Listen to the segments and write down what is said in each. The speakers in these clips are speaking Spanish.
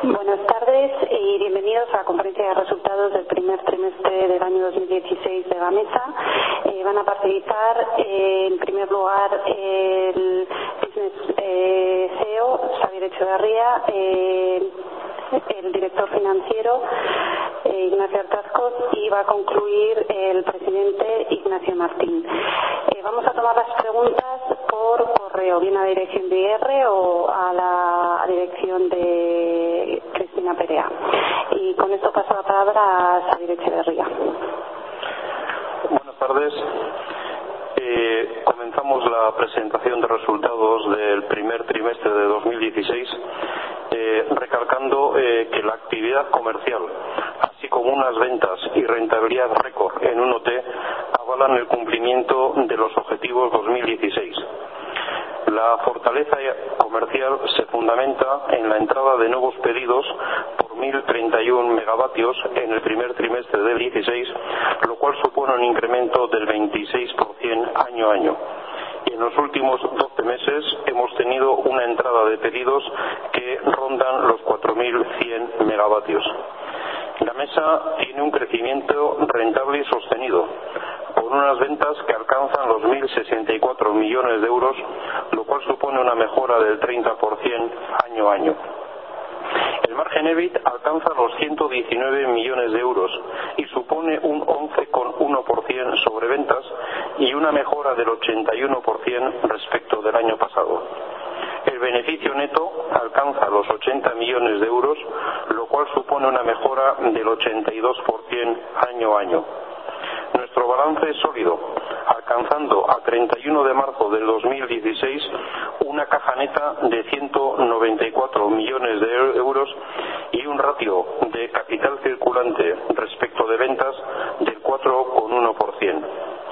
Buenas tardes y bienvenidos a la conferencia de resultados del primer trimestre del año 2016 de Gamesa. Van a participar en primer lugar el Business CEO, Xavier Echeverría, el director financiero, Ignacio Artazcos, y va a concluir el presidente Ignacio Martín. Vamos a tomar las preguntas por correo, bien a la dirección de IR o a la dirección de Cristina Perea. Y con esto paso la palabra a Xavier Echeverría. Buenas tardes. Comenzamos la presentación de resultados del primer trimestre de 2016 recalcando que la actividad comercial, así como unas ventas y rentabilidad récord en 1T, avalan el cumplimiento de los objetivos 2016. La fortaleza comercial se fundamenta en la entrada de nuevos pedidos por 1.031 megavatios en el primer trimestre del 16, lo cual supone un incremento del 26% año a año. Y en los últimos 12 meses hemos tenido una entrada de pedidos que rondan los 4.100 megavatios. Gamesa tiene un crecimiento rentable y sostenido, con unas ventas que alcanzan los 1.064 millones de euros, lo cual supone una mejora del 30% año a año. El margen EBIT alcanza los 119 millones de euros y supone un 11,1% sobre ventas y una mejora del 81% respecto del año pasado. El beneficio neto alcanza los 80 millones de euros, lo cual supone una mejora del 82% año a año. Nuestro balance es sólido, alcanzando a 31 de marzo del 2016 una caja neta de 194 millones de euros y un ratio de capital circulante respecto de ventas del 4,1%.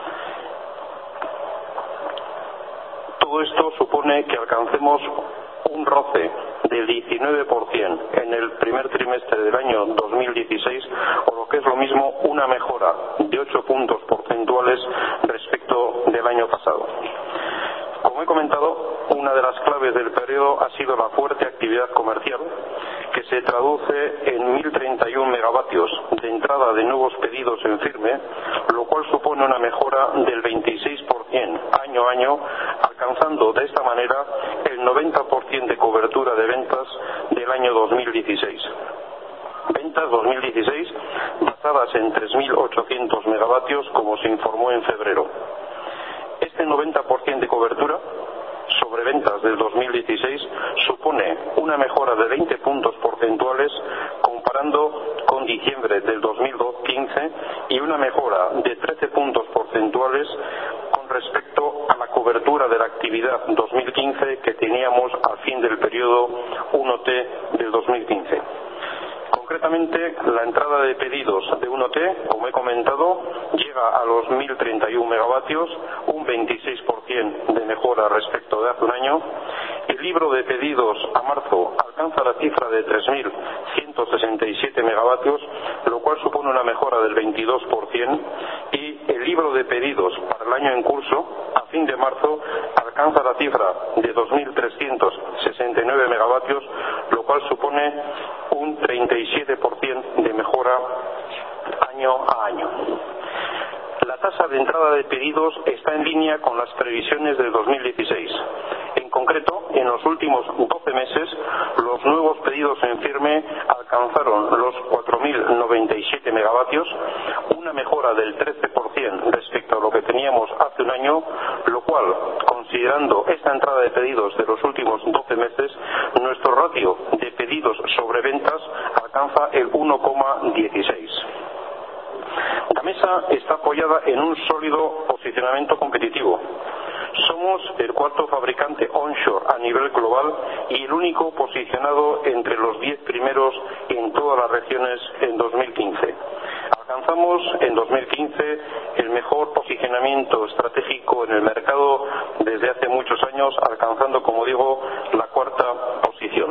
Todo esto supone que alcancemos un ROCE del 19% en el primer trimestre del año 2016, o lo que es lo mismo, una mejora de 8 puntos porcentuales respecto del año pasado. Como he comentado, una de las claves del periodo ha sido la fuerte actividad comercial, que se traduce en 1.031 megavatios de entrada de nuevos pedidos en firme, lo cual supone una mejora del 26% año a año, alcanzando de esta manera el 90% de cobertura de ventas del año 2016. Ventas 2016 basadas en 3.800 megavatios, como se informó en febrero. Este 90% de cobertura sobre ventas del 2016 supone una mejora de 20 puntos porcentuales comparando con diciembre del 2015 y una mejora de 13 puntos porcentuales con respecto a la cobertura de la actividad 2015 que teníamos al fin del periodo 1T del 2015. Concretamente, la entrada de pedidos de 1T, como he comentado, llega a los 1.031 megavatios, un 26% de mejora respecto de hace un año. El libro de pedidos a marzo alcanza la cifra de 3.167 megavatios, lo cual supone una mejora del 22%, y el libro de pedidos para el año en curso, a fin de marzo, alcanza la cifra de 2.369 megavatios, lo cual supone un 37% de mejora año a año. La tasa de entrada de pedidos está en línea con las previsiones del 2016. En concreto, en los últimos 12 meses, los nuevos pedidos en firme alcanzaron los 4.097 megavatios, una mejora del 13% respecto a lo que teníamos hace un año, lo cual, considerando esta entrada de pedidos de los últimos 12 meses, nuestro ratio de pedidos sobre ventas alcanza el 1,16. Gamesa está apoyada en un sólido posicionamiento competitivo. Somos el cuarto fabricante onshore a nivel global y el único posicionado entre los 10 primeros en todas las regiones en 2015. Alcanzamos en 2015 el mejor posicionamiento estratégico en el mercado desde hace muchos años, alcanzando, como digo, la cuarta posición.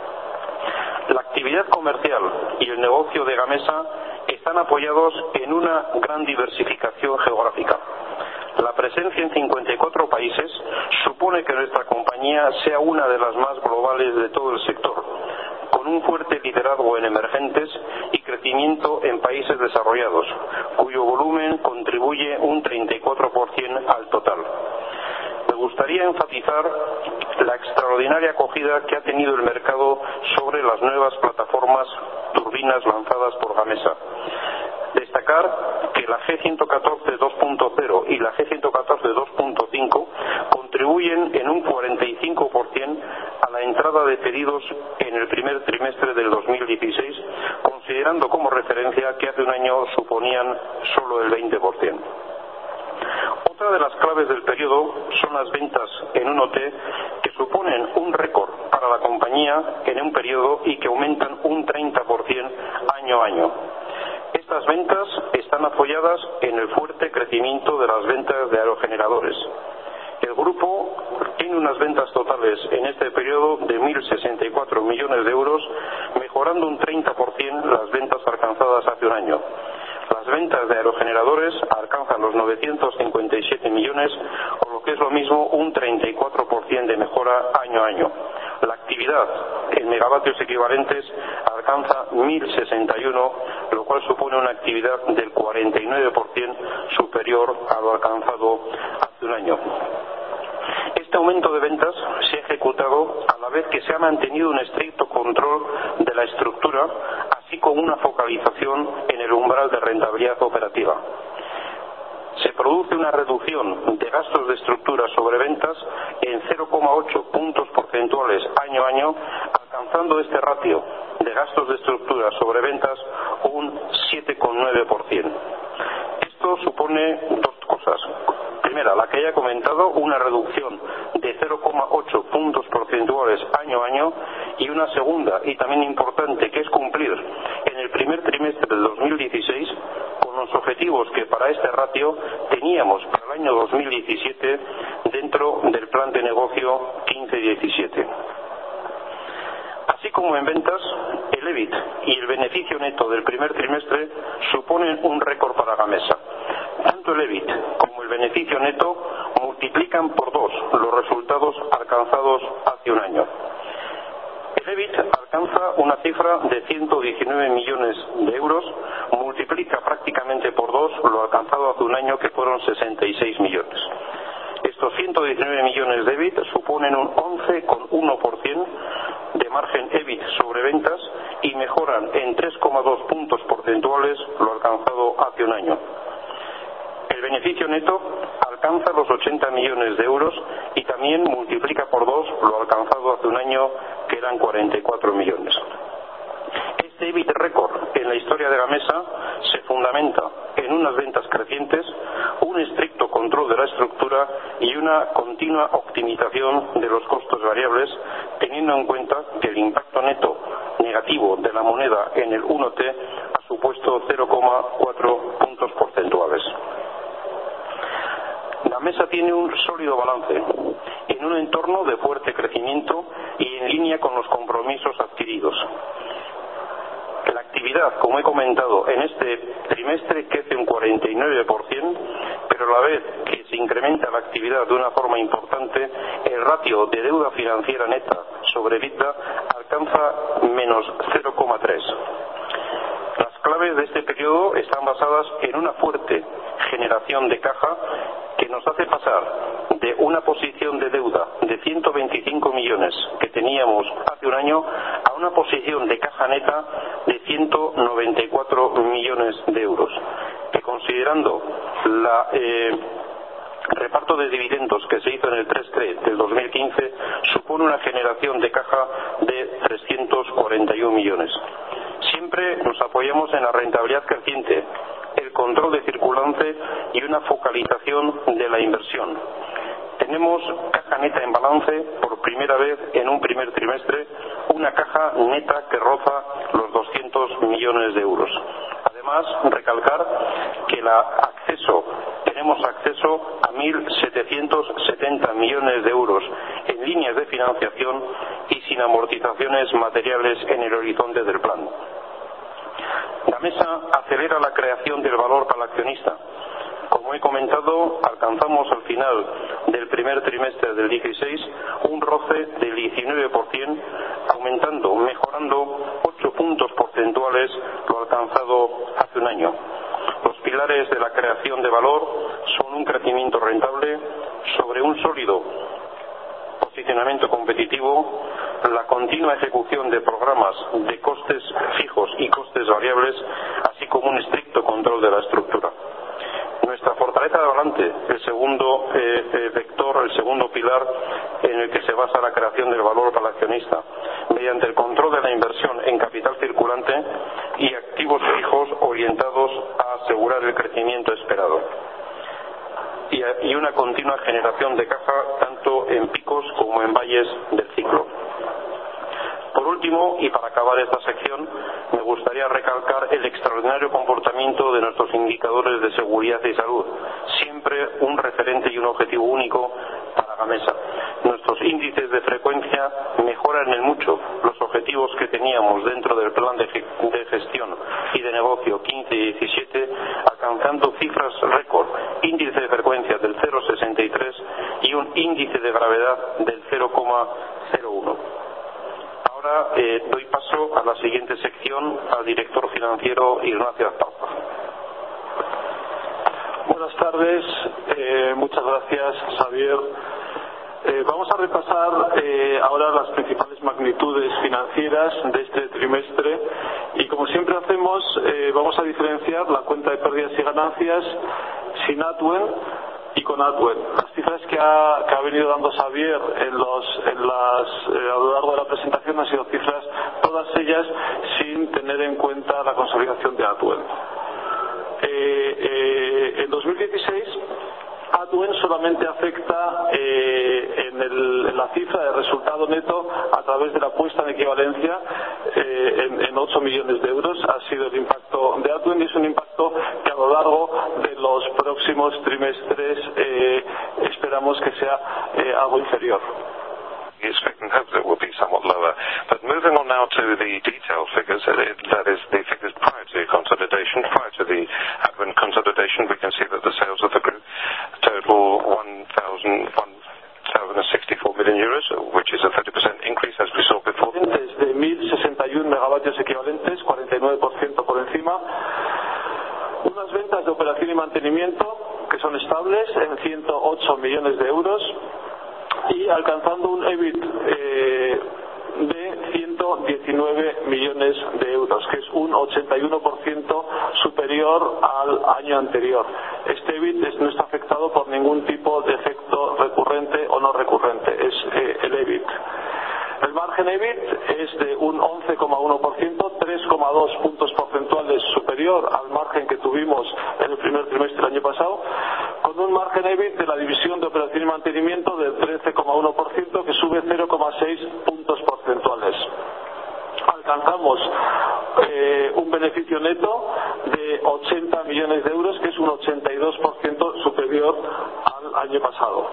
La actividad comercial y el negocio de Gamesa están apoyados en una gran diversificación geográfica. La presencia en 54 países supone que nuestra compañía sea una de las más globales de todo el sector, con con un fuerte liderazgo en emergentes y crecimiento en países desarrollados, cuyo volumen contribuye un 34% al total. Me gustaría enfatizar la extraordinaria acogida que ha tenido el mercado sobre las nuevas plataformas turbinas lanzadas por Gamesa. Destacar que la G114 2.0 y la G114 2.5 contribuyen en un 45% a la entrada de pedidos en el primer trimestre del 2016, considerando como referencia que hace un año suponían solo el 20%. Otra de las claves del periodo son las ventas en 1T, que suponen un récord para la compañía en un periodo y que aumentan un 30% año a año. Estas ventas están apoyadas en el fuerte crecimiento de las ventas de aerogeneradores. El grupo tiene unas ventas totales en este periodo de 1.064 millones de euros, mejorando un 30% las ventas alcanzadas hace un año. Las ventas de aerogeneradores alcanzan los 957 millones, o lo que es lo mismo, un 34% de mejora año a año. La actividad en megavatios equivalentes alcanza 1.061, lo cual supone una actividad del 49% superior a lo alcanzado hace un año. Este aumento de ventas se ha ejecutado a la vez que se ha mantenido un estricto control de la estructura, así como una focalización en el umbral de rentabilidad operativa. Se produce una reducción de gastos de estructura sobre ventas en 0,8 puntos porcentuales año a año, alcanzando este ratio de gastos de estructura sobre ventas un 7,9%. Esto supone dos cosas. Primera, la que ya he comentado, una reducción de 0,8 puntos porcentuales año a año, y una segunda y también importante, que es cumplir en el primer trimestre del 2016 con los objetivos que para este ratio teníamos para el año 2017 dentro del plan de negocio 15-17. Así como en ventas, el EBIT y el beneficio neto del primer trimestre suponen un récord para Gamesa. Tanto el EBIT como el beneficio neto multiplican por 2 los resultados alcanzados hace un año. El EBIT alcanza una cifra de 119 millones de euros, multiplica prácticamente por 2 lo alcanzado hace un año, que fueron 66 millones. Estos 119 millones de EBIT suponen un 11,1% de margen EBIT sobre ventas y mejoran en 3,2 puntos porcentuales lo alcanzado hace un año. El beneficio neto alcanza los 80 millones de euros y también multiplica por 2 lo alcanzado hace un año, que eran 44 millones. Este EBIT récord en la historia de Gamesa se fundamenta en unas ventas crecientes, un estricto control de la estructura y una continua optimización de los costos variables, teniendo en cuenta que el impacto neto negativo de la moneda en el 1T ha supuesto 0,4 puntos porcentuales. Gamesa tiene un sólido balance en un entorno de fuerte crecimiento y en línea con los compromisos adquiridos. La actividad, como he comentado, en este trimestre crece un 49%, pero a la vez que se incrementa la actividad de una forma importante, el ratio de deuda financiera neta sobre EBITDA alcanza menos 0,3. Las claves de este periodo están basadas en una fuerte generación de caja que nos hace pasar de una posición de deuda de 125 millones que teníamos hace un año a una posición de caja neta de 194 millones de euros, que, considerando la reparto de dividendos que se hizo en el 3T del 2015, supone una generación de caja de 341 millones. Siempre nos apoyamos en la rentabilidad creciente, el control de circulante y una focalización de la inversión. Tenemos caja neta en balance por primera vez en un primer trimestre, una caja neta que roza los 200 millones de euros. Además, recalcar que tenemos acceso a 1.770 millones de euros en líneas de financiación y sin amortizaciones materiales en el horizonte del plan. Gamesa acelera la creación del valor para el accionista. Como he comentado, alcanzamos al final del primer trimestre del 16 un ROCE del 19%, mejorando mejorando 8 puntos porcentuales lo alcanzado hace un año. Los pilares de la creación de valor son un crecimiento rentable sobre un sólido posicionamiento competitivo, la continua ejecución de programas de costes fijos y costes variables, así como un estricto control de la estructura. Nuestra fortaleza de balance, el segundo vector, el segundo pilar en el que se basa la creación del valor para el accionista, mediante el control de la inversión en capital circulante y activos fijos orientados a asegurar el crecimiento esperado. Y una continua generación de caja tanto en picos como en valles del ciclo. Por último, y para acabar esta sección, me gustaría recalcar el extraordinario comportamiento de nuestros indicadores de seguridad y salud, siempre un referente y un objetivo único para Gamesa. Nuestros índices de frecuencia mejoran en mucho los objetivos que teníamos dentro del plan de gestión y de negocio 15 y 17, alcanzando cifras récord, índice de frecuencia del 0,63 y un índice de gravedad del 0,01. Ahora doy paso a la siguiente sección al director financiero Ignacio Azpaupa. Buenas tardes, muchas gracias, Xavier. Vamos a repasar ahora las principales magnitudes financieras de este trimestre y, como siempre hacemos, vamos a diferenciar la cuenta de pérdidas y ganancias sin Atuen y con Atuen. Las cifras que ha venido dando Xavier a lo largo de la presentación han sido cifras, todas ellas sin tener en cuenta la consolidación de Atuen. En 2016 Atuen solamente afecta en la cifra de resultado neto a través de la puesta en equivalencia en 8 millones de euros. Ha sido el impacto de Atuen y es un impacto que a lo largo de los próximos trimestres esperamos que sea algo inferior. Expect and hope that it will be somewhat lower. But moving on now to the detailed figures, that is the figures prior to consolidation. Prior to the Advent consolidation, we can see that the sales of the group total 1,064 million euros, which is a 30% increase as we saw before. De 1.061 megavatios equivalentes, 49% por encima. Unas ventas de operación y mantenimiento que son estables en 108 millones de euros. Y alcanzando un EBIT de 119 millones de euros, que es un 81% superior al año anterior. Este EBIT no está afectado por ningún tipo de efecto recurrente o no recurrente, es el EBIT. El margen EBIT es de un 11,1%, 3,2 puntos porcentuales superior al margen que tuvimos en el primer trimestre del año pasado, con un margen EBIT de la división de operación y mantenimiento del 13,1%, que sube 0,6 puntos porcentuales. Alcanzamos un beneficio neto de 80 millones de euros, que es un 82% superior al año pasado.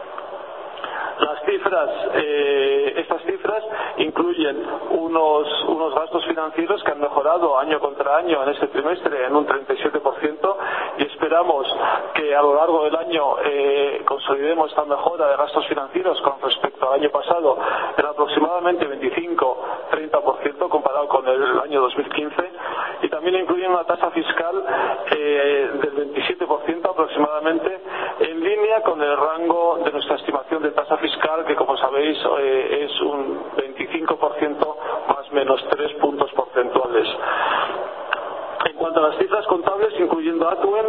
Estas cifras incluyen unos gastos financieros que han mejorado año contra año en este trimestre en un 37% y esperamos que a lo largo del año consolidemos esta mejora de gastos financieros con respecto al año pasado en aproximadamente 25-30% comparado con el año 2015, y también incluyen una tasa fiscal del 27% aproximadamente, en línea con el rango de nuestra estimación de tasa fiscal, que como sabéis es un 25% más menos 3 puntos porcentuales. En cuanto a las cifras contables, incluyendo Atuen,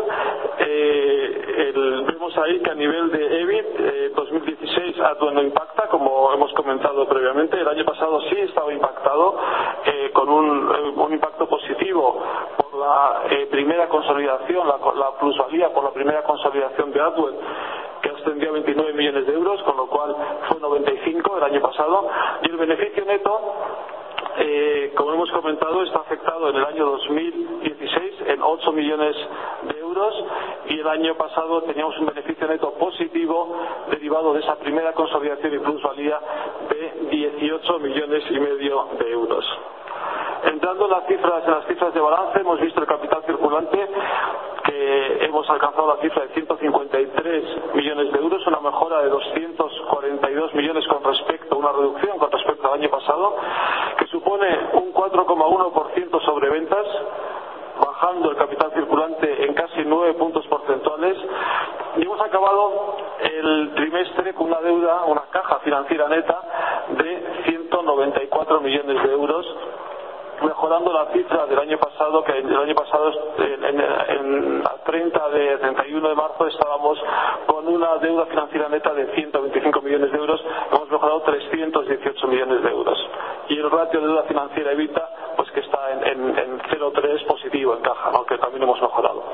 vemos ahí que a nivel de EBIT 2016 Atuen no impacta, como hemos comentado previamente. El año pasado sí estaba impactado con un impacto positivo por la primera consolidación, la plusvalía por la primera consolidación de Atuen, que ascendió a 29 millones de euros, con lo cual fue 95 el año pasado, y el beneficio neto, como hemos comentado, está afectado en el año 2016 en 8 millones de euros, y el año pasado teníamos un beneficio neto positivo derivado de esa primera consolidación y plusvalía de 18 millones y medio de euros. Entrando en las cifras de balance, hemos visto el capital circulante, que hemos alcanzado la cifra de 153 millones de euros, una mejora de 242 millones una reducción con respecto al año pasado, que supone supone un 4,1% sobre ventas, bajando el capital circulante en casi 9 puntos porcentuales, y hemos acabado el trimestre con una deuda, una caja financiera neta de 194 millones de euros, mejorando la cifra del año pasado, que el año pasado a 31 de marzo estábamos con una deuda financiera neta de 125 millones de euros, hemos mejorado 318 millones de euros. Y el ratio de deuda financiera EBITDA, pues que está en 0,3 positivo en caja, ¿no? Que también hemos mejorado.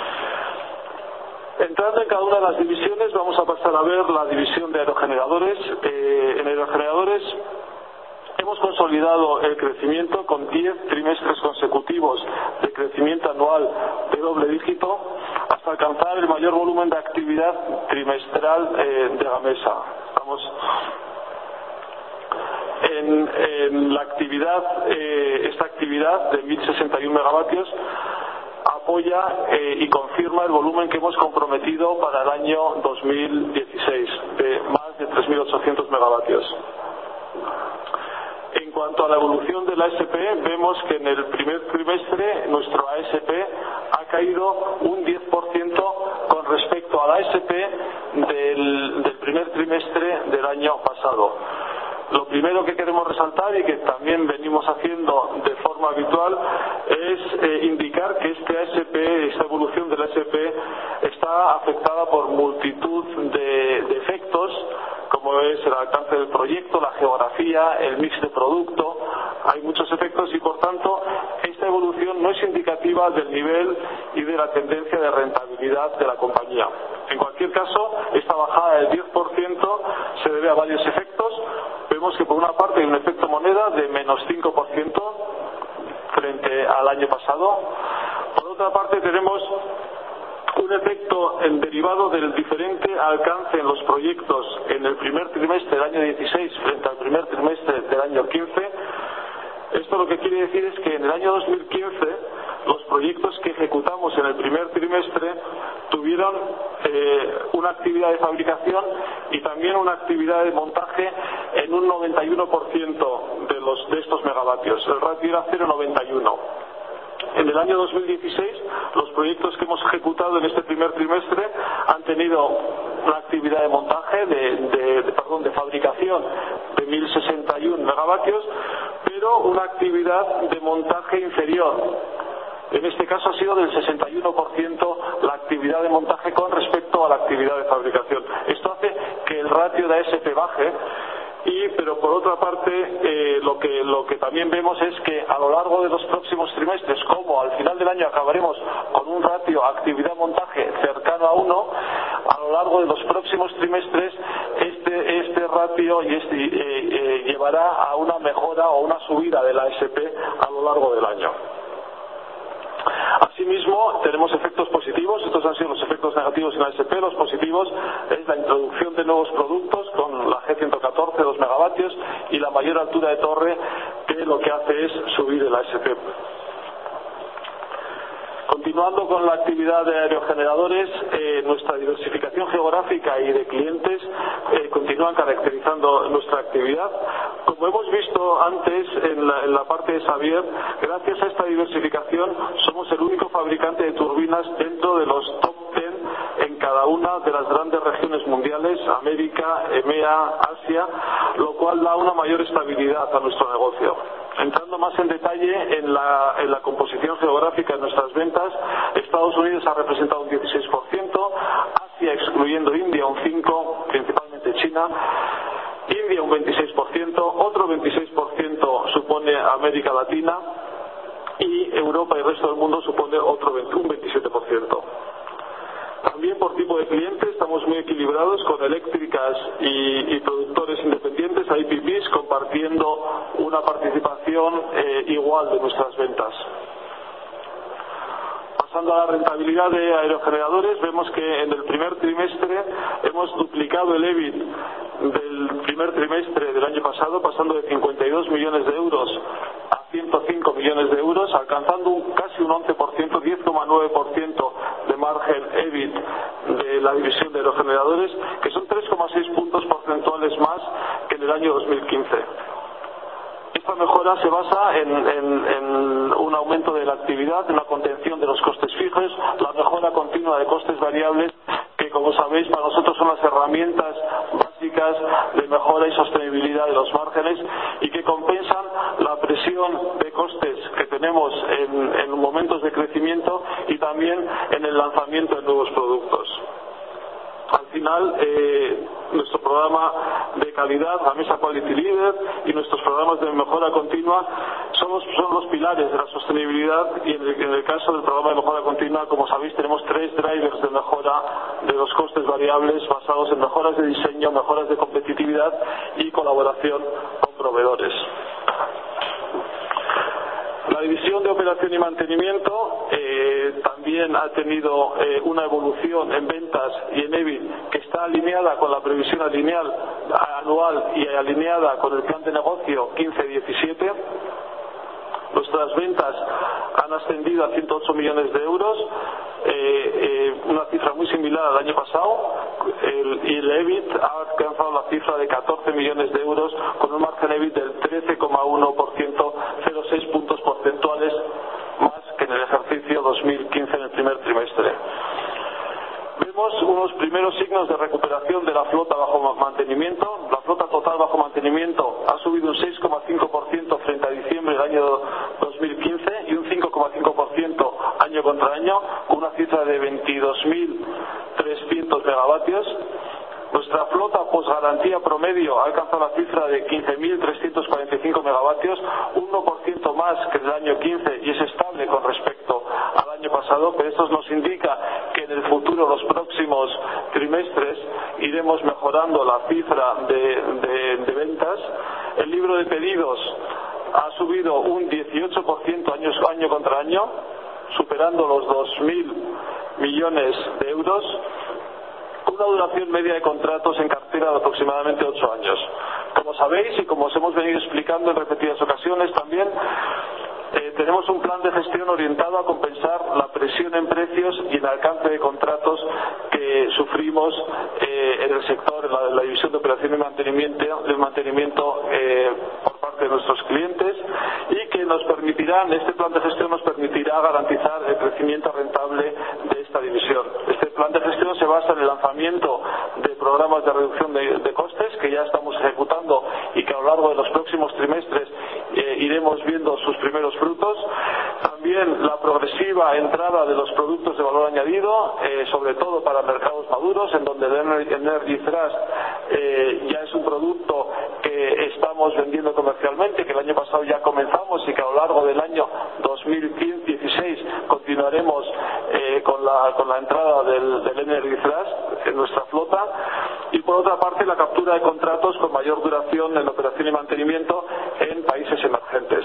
Entrando en cada una de las divisiones, vamos a pasar a ver la división de aerogeneradores. En aerogeneradores hemos consolidado el crecimiento con 10 trimestres consecutivos de crecimiento anual de doble dígito, hasta alcanzar el mayor volumen de actividad trimestral de Gamesa. Estamos en la actividad, esta actividad de 1061 megavatios apoya y confirma el volumen que hemos comprometido para el año 2016 de más de 3.800 megavatios. En cuanto a la evolución de la ASP, vemos que en el primer trimestre nuestro ASP ha caído un 10% con respecto a la ASP del primer trimestre del año pasado. Lo primero que queremos resaltar, y que también venimos haciendo de forma habitual, es indicar que esta evolución del ASP está afectada por multitud de efectos, como es el alcance del proyecto, la geografía, el mix de producto. Hay muchos efectos y, por tanto, esta evolución no es indicativa del nivel y de la tendencia de rentabilidad de la compañía. En cualquier caso, esta bajada del 10% se debe a varios efectos. Vemos que por una parte hay un efecto moneda de menos 5% frente al año pasado. Por otra parte tenemos un efecto derivado del diferente alcance en los proyectos en el primer trimestre del año 16 frente al primer trimestre del año 15. Esto lo que quiere decir es que en el año 2015 los proyectos que ejecutamos en el primer trimestre tuvieron una actividad de fabricación y también una actividad de montaje en un 91% de estos megavatios. El ratio era 0,91. En el año 2016, los proyectos que hemos ejecutado en este primer trimestre han tenido una actividad de montaje, de fabricación de 1061 megavatios, pero una actividad de montaje inferior. En este caso ha sido del 61% la actividad de montaje con respecto a la actividad de fabricación. Esto hace que el ratio de ASP baje. Pero por otra parte, lo que también vemos es que a lo largo de los próximos trimestres, como al final del año acabaremos con un ratio actividad-montaje cercano a 1, a lo largo de los próximos trimestres este ratio llevará a una mejora o una subida de la ASP a lo largo del año. Asimismo, tenemos efectos positivos. Estos han sido los efectos negativos en la ASP. Los positivos es la introducción de nuevos productos con la G114, 2 megavatios, y la mayor altura de torre, que lo que hace es subir el ASP. Continuando con la actividad de aerogeneradores, nuestra diversificación geográfica y de clientes continúan caracterizando nuestra actividad. Como hemos visto antes en la parte de Xavier, gracias a esta diversificación somos el único fabricante de turbinas dentro de los top 10 en cada una de las grandes regiones mundiales, América, EMEA, Asia, lo cual da una mayor estabilidad a nuestro negocio. Entrando más en detalle en la composición geográfica de nuestras ventas, Estados Unidos ha representado un 16%, Asia excluyendo India un 5%, principalmente China, India un 26%, otro 26% supone América Latina, y Europa y el resto del mundo supone un 27%. También por tipo de cliente estamos muy equilibrados con eléctricas y productores independientes, IPPs, compartiendo una participación igual de nuestras ventas. Pasando a la rentabilidad de aerogeneradores, vemos que en el primer trimestre hemos duplicado el EBIT del primer trimestre del año pasado, pasando de 52 millones de euros a 105 millones de euros, alcanzando casi un 11%, 10,9% de margen EBIT de la división de aerogeneradores, que son 3,6 puntos porcentuales más que en el año 2015. Esta mejora se basa en un aumento de la actividad, en una contención de los costes fijos, la mejora continua de costes variables, que como sabéis para nosotros son las herramientas básicas de mejora y sostenibilidad de los márgenes y que compensan la presión de costes que tenemos en momentos de crecimiento y también en el lanzamiento de nuevos productos. Al final, nuestro programa de calidad, Gamesa Quality Leader, y nuestros programas de mejora continua son los pilares de la sostenibilidad y en el caso del programa de mejora continua, como sabéis, tenemos 3 drivers de mejora de los costes variables basados en mejoras de diseño, mejoras de competitividad y colaboración con proveedores. La división de operación y mantenimiento también ha tenido una evolución en ventas y en EBIT que está alineada con la previsión anual y alineada con el plan de negocio 15-17. Nuestras ventas han ascendido a 108 millones de euros, una cifra muy similar al año pasado, y el EBIT ha alcanzado la cifra de 14 millones de euros con un margen EBIT del 13,1%, 0,6 puntos porcentuales más que en el ejercicio 2015 en el primer trimestre. Vemos unos primeros signos de recuperación de la flota bajo mantenimiento. La flota total bajo mantenimiento ha subido un 6,5% frente a diciembre del año 2015 y un 5,5% año contra año, con una cifra de 22.300 megavatios. Nuestra flota posgarantía promedio ha alcanzado la cifra de 15.345 megavatios, 1% más que el año 15 y es estable con respecto al año pasado, pero esto nos indica que en el futuro, los próximos trimestres, iremos mejorando la cifra de ventas. El libro de pedidos ha subido un 18% año contra año, superando los 2.000 millones de euros. Una duración media de contratos en cartera de aproximadamente 8 años. Como sabéis y como os hemos venido explicando en repetidas ocasiones también, tenemos un plan de gestión orientado a compensar la presión en precios y en alcance de contratos que sufrimos en el sector, en la división de operación y mantenimiento por parte de nuestros clientes, y que nos permitirán, este plan de gestión nos permitirá garantizar el crecimiento rentable de esta división. Este plan de gestión se basa en el lanzamiento de programas de reducción de costes que ya estamos ejecutando y que a lo largo de los próximos trimestres iremos viendo sus primeros frutos. También la progresiva entrada de los productos de valor añadido, sobre todo para mercados maduros, en donde el Energy Thrust ya es un producto que estamos vendiendo comercialmente, que el año pasado ya comenzamos y que a lo largo del año 2016 continuaremos con la entrada del Energy Thrust en nuestra flota. Y por otra parte, la captura de contratos con mayor duración en operación y mantenimiento en países emergentes.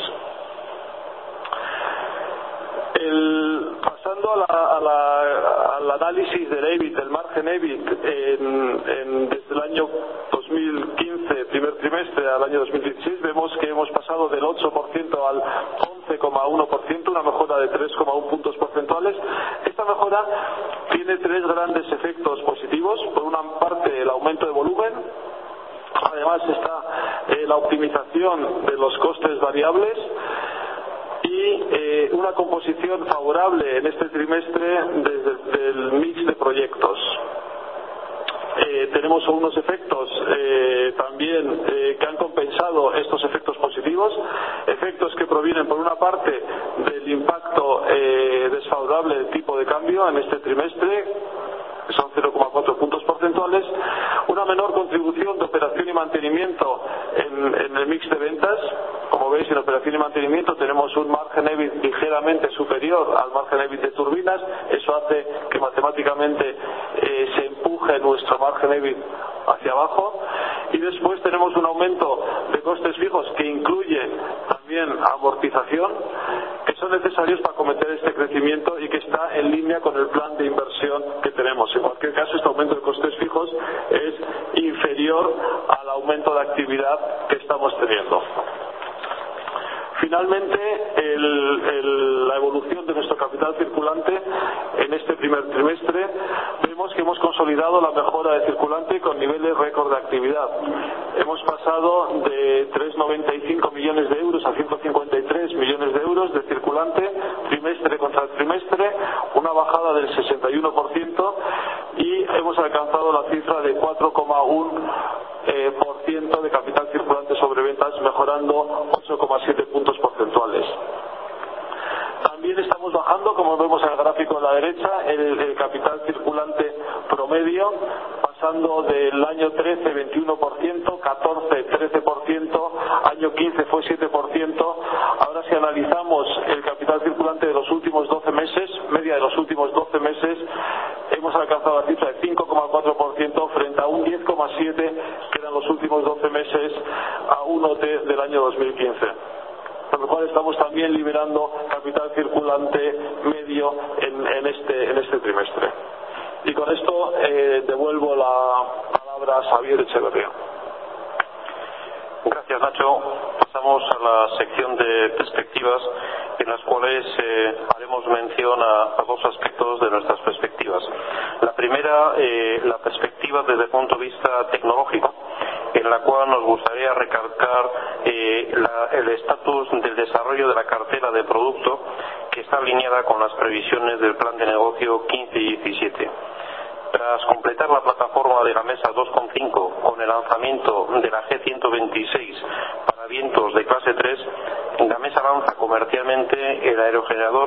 Pasando al análisis del EBIT, del margen EBIT desde el año 2015, primer trimestre, al año 2016, vemos que hemos pasado del 8% al 11,1%, una mejora de 3,1 puntos porcentuales. Esta mejora tiene 3 grandes efectos positivos. Por una parte, el aumento de volumen. Además está la optimización de los costes variables y una composición favorable en este trimestre desde el mix de proyectos. Tenemos unos efectos también que han compensado estos efectos positivos, efectos que provienen por una parte del impacto desfavorable del tipo de cambio en este trimestre, que son 0,4 puntos porcentuales, una menor contribución de operación y mantenimiento en el mix de ventas. Como veis, en operación y mantenimiento tenemos un margen EBIT ligeramente superior al margen EBIT de turbinas. Eso hace que matemáticamente se empuje nuestro margen EBIT hacia abajo. Y después tenemos un aumento de costes fijos que incluye también amortización, que son necesarios para cometer este crecimiento y que está en línea con el plan de inversión que tenemos. En cualquier caso, este aumento de costes fijos es inferior al aumento de actividad que estamos teniendo. Finalmente, la evolución de nuestro capital circulante en este primer trimestre, vemos que hemos consolidado la mejora de circulante con niveles récord de actividad. Hemos pasado de 3,95 millones de euros a 153 millones de euros de circulante trimestre contra trimestre, una bajada del 61%, y hemos alcanzado la cifra de 4,1% de capital circulante sobre ventas, mejorando 8,7 puntos porcentuales. También estamos bajando, como vemos en el gráfico a la derecha, el capital circulante promedio, pasando del año 13 21%, 14 13%, año 15 fue 7%. Ahora, si analizamos el capital circulante de los últimos 12 meses, media de los últimos 12 meses, hemos alcanzado la cifra de 5,4% frente a un 10,7% que eran los últimos 12 meses a 1 del año 2015. Por lo cual estamos también liberando capital circulante medio en este trimestre. Y con esto devuelvo la palabra a Xavier Echeverría. Gracias, Nacho. Pasamos a la sección de perspectivas, en las cuales haremos mención a dos aspectos de nuestras perspectivas. La primera, la perspectiva desde el punto de vista tecnológico, en la cual nos gustaría recalcar el estatus del desarrollo de la cartera de producto, que está alineada con las previsiones del plan de negocio 15 y 17. Tras completar la plataforma de Gamesa 2.5 con el lanzamiento de la G126 para vientos de clase 3, Gamesa lanza comercialmente el aerogenerador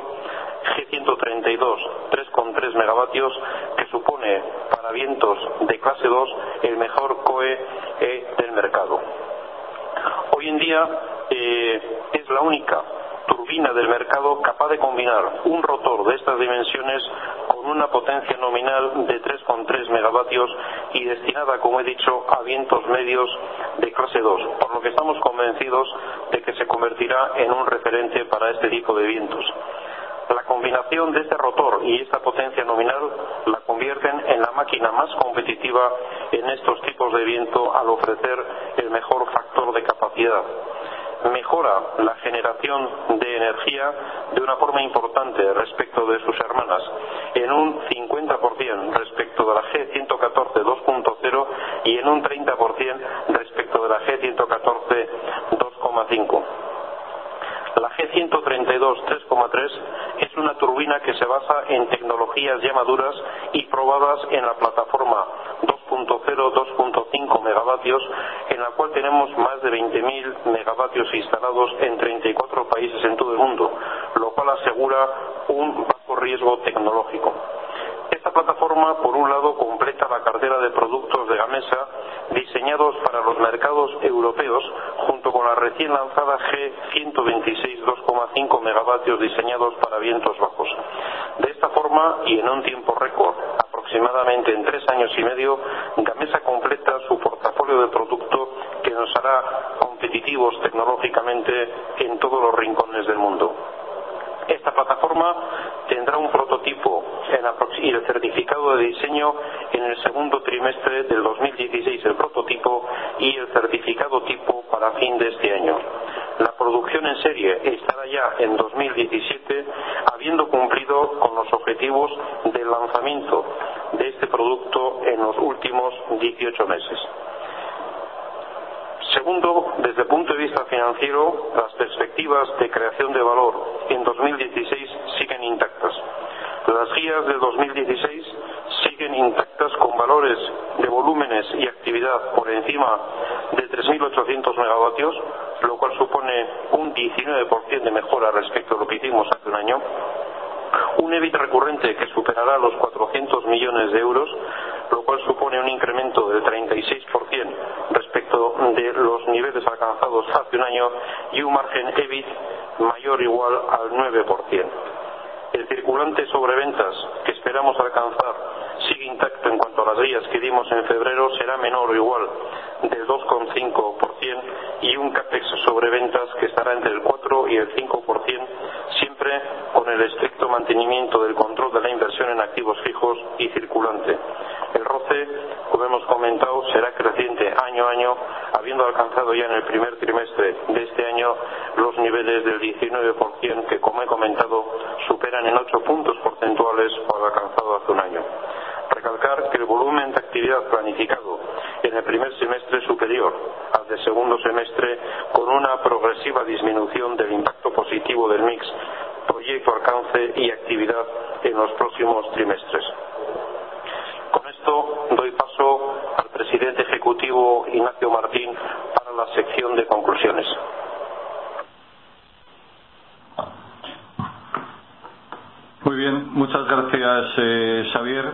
G132 3,3 megavatios, que supone para vientos de clase 2 el mejor COE del mercado. Hoy en día es la única turbina del mercado capaz de combinar un rotor de estas dimensiones con una potencia nominal de 3,3 megavatios y destinada, como he dicho, a vientos medios de clase 2, por lo que estamos convencidos de que se convertirá en un referente para este tipo de vientos. La combinación de este rotor y esta potencia nominal la convierten en la máquina más competitiva en estos tipos de viento al ofrecer el mejor factor de capacidad. Mejora la generación de energía de una forma importante respecto de sus hermanas, en un 50% respecto de la G114 2.0 y en un 30% respecto de la G114 2,5. La G132 3,3 es una turbina que se basa en tecnologías ya maduras y probadas en la plataforma 2.0 2.5 megavatios, en la cual tenemos más de 20.000 megavatios instalados en 34 países en todo el mundo, lo cual asegura un bajo riesgo tecnológico. Esta plataforma, por un lado, completa la cartera de productos de Gamesa diseñados para los mercados europeos, junto con la recién lanzada G126 2,5 megavatios diseñados para vientos bajos. De esta forma, y en un tiempo récord, aproximadamente en 3 años y medio, Gamesa completa su portafolio de producto que nos hará competitivos tecnológicamente en todos los rincones del mundo. Esta plataforma tendrá un prototipo y el certificado de diseño en el segundo trimestre del 2016, el prototipo y el certificado tipo para fin de este año. La producción en serie estará ya en 2017, habiendo cumplido con los objetivos del lanzamiento de este producto en los últimos 18 meses. Segundo, desde el punto de vista financiero, las perspectivas de creación de valor en 2016 siguen intactas. Las guías del 2016 siguen intactas con valores de volúmenes y actividad por encima de 3.800 megavatios, lo cual supone un 19% de mejora respecto a lo que hicimos hace un año. Un EBIT recurrente que superará los 400 millones de euros, lo cual supone un incremento del 36% respecto de los niveles alcanzados hace un año, y un margen EBIT mayor o igual al 9%. El circulante sobre ventas que esperamos alcanzar sigue intacto en cuanto a las guías que dimos en febrero, será menor o igual del 2,5%, y un CAPEX sobre ventas que estará entre el 4 y el 5%, siempre con el estricto mantenimiento del control de la inversión en activos fijos y circulante. El roce, como hemos comentado, será creciente año a año, habiendo alcanzado ya en el primer trimestre de este año los niveles del 19% que, como he comentado, superan en 8 puntos porcentuales por lo alcanzado hace un año. Recalcar que el volumen de actividad planificado en el primer semestre es superior al del segundo semestre, con una progresiva disminución del impacto positivo del mix proyecto, alcance y actividad en los próximos trimestres. Con esto doy paso al presidente ejecutivo Ignacio Martín para la sección de conclusiones. Muy bien, muchas gracias, Xavier.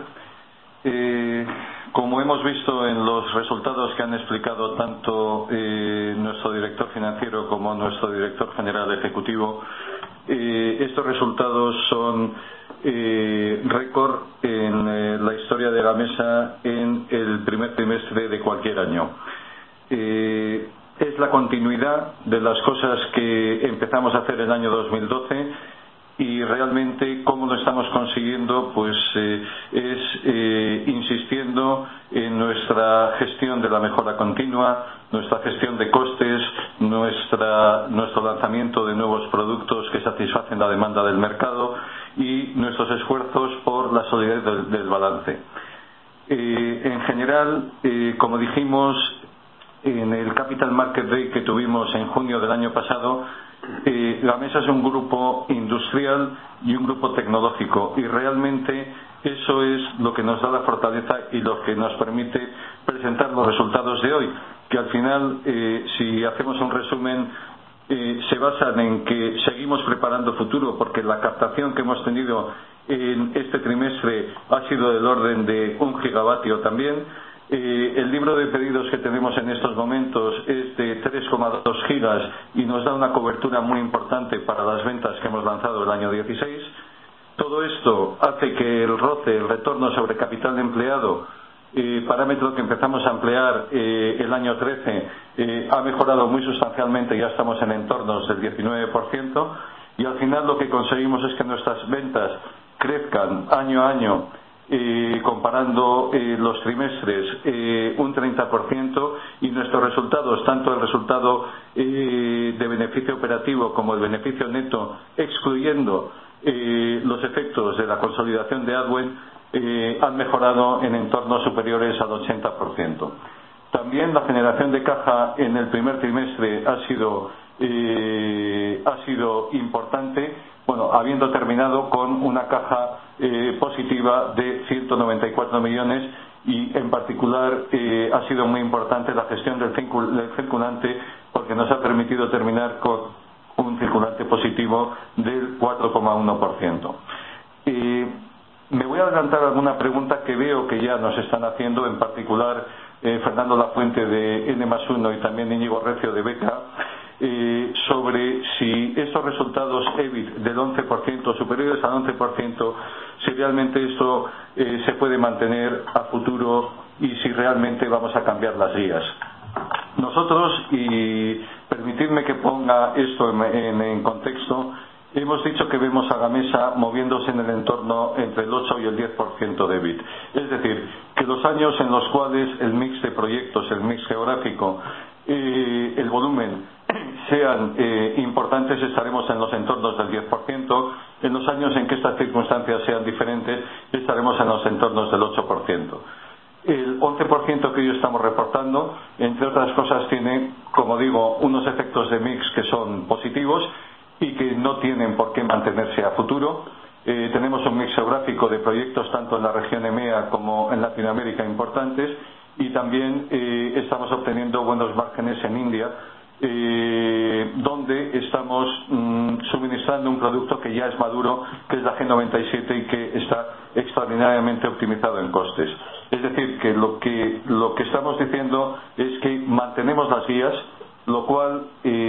Como hemos visto en los resultados que han explicado tanto nuestro director financiero como nuestro director general ejecutivo, estos resultados son récord en la historia de Gamesa en el primer trimestre de cualquier año. Es la continuidad de las cosas que empezamos a hacer en el año 2012 y realmente cómo lo estamos consiguiendo pues es insistiendo en nuestra gestión de la mejora continua, nuestra gestión de costes, nuestro lanzamiento de nuevos productos que satisfacen la demanda del mercado y nuestros esfuerzos por la solidez del balance. En general, como dijimos en el Capital Market Day que tuvimos en junio del año pasado, Gamesa es un grupo industrial y un grupo tecnológico, y realmente eso es lo que nos da la fortaleza y lo que nos permite presentar los resultados de hoy, que al final, si hacemos un resumen, se basan en que seguimos preparando futuro, porque la captación que hemos tenido en este trimestre ha sido del orden de 1 gigavatio también. El libro de pedidos que tenemos en estos momentos es de 3,2 gigas y nos da una cobertura muy importante para las ventas que hemos lanzado el año 16. Todo esto hace que el ROCE, el retorno sobre capital empleado, parámetro que empezamos a emplear el año 13, ha mejorado muy sustancialmente, ya estamos en entornos del 19%, y al final lo que conseguimos es que nuestras ventas crezcan año a año, comparando los trimestres, un 30%, y nuestros resultados, tanto el resultado de beneficio operativo como el beneficio neto, excluyendo los efectos de la consolidación de Adwen, han mejorado en entornos superiores al 80%. También la generación de caja en el primer trimestre ha sido importante, habiendo terminado con una caja positiva de 194 millones, y en particular ha sido muy importante la gestión del circulante, porque nos ha permitido terminar con un circulante positivo del 4,1%. Me voy a adelantar alguna pregunta que veo que ya nos están haciendo, en particular Fernando Lafuente de N+1 y también Íñigo Recio de Beca, sobre si estos resultados EBIT del 11%, superiores al 11%, si realmente esto se puede mantener a futuro y si realmente vamos a cambiar las guías. Nosotros, y permitidme que ponga esto en contexto, hemos dicho que vemos a Gamesa moviéndose en el entorno entre el 8 y el 10% de EBIT. Es decir, que los años en los cuales el mix de proyectos, el mix geográfico, el volumen sean importantes, estaremos en los entornos del 10%. En los años en que estas circunstancias sean diferentes, estaremos en los entornos del 8%. El 11% que hoy estamos reportando, entre otras cosas, tiene, como digo, unos efectos de mix que son positivos y que no tienen por qué mantenerse a futuro. Tenemos un mix geográfico de proyectos tanto en la región EMEA como en Latinoamérica importantes, y también estamos obteniendo buenos márgenes en India, donde estamos suministrando un producto que ya es maduro, que es la G97, y que está extraordinariamente optimizado en costes. Es decir, que lo que estamos diciendo es que mantenemos las guías, lo cual,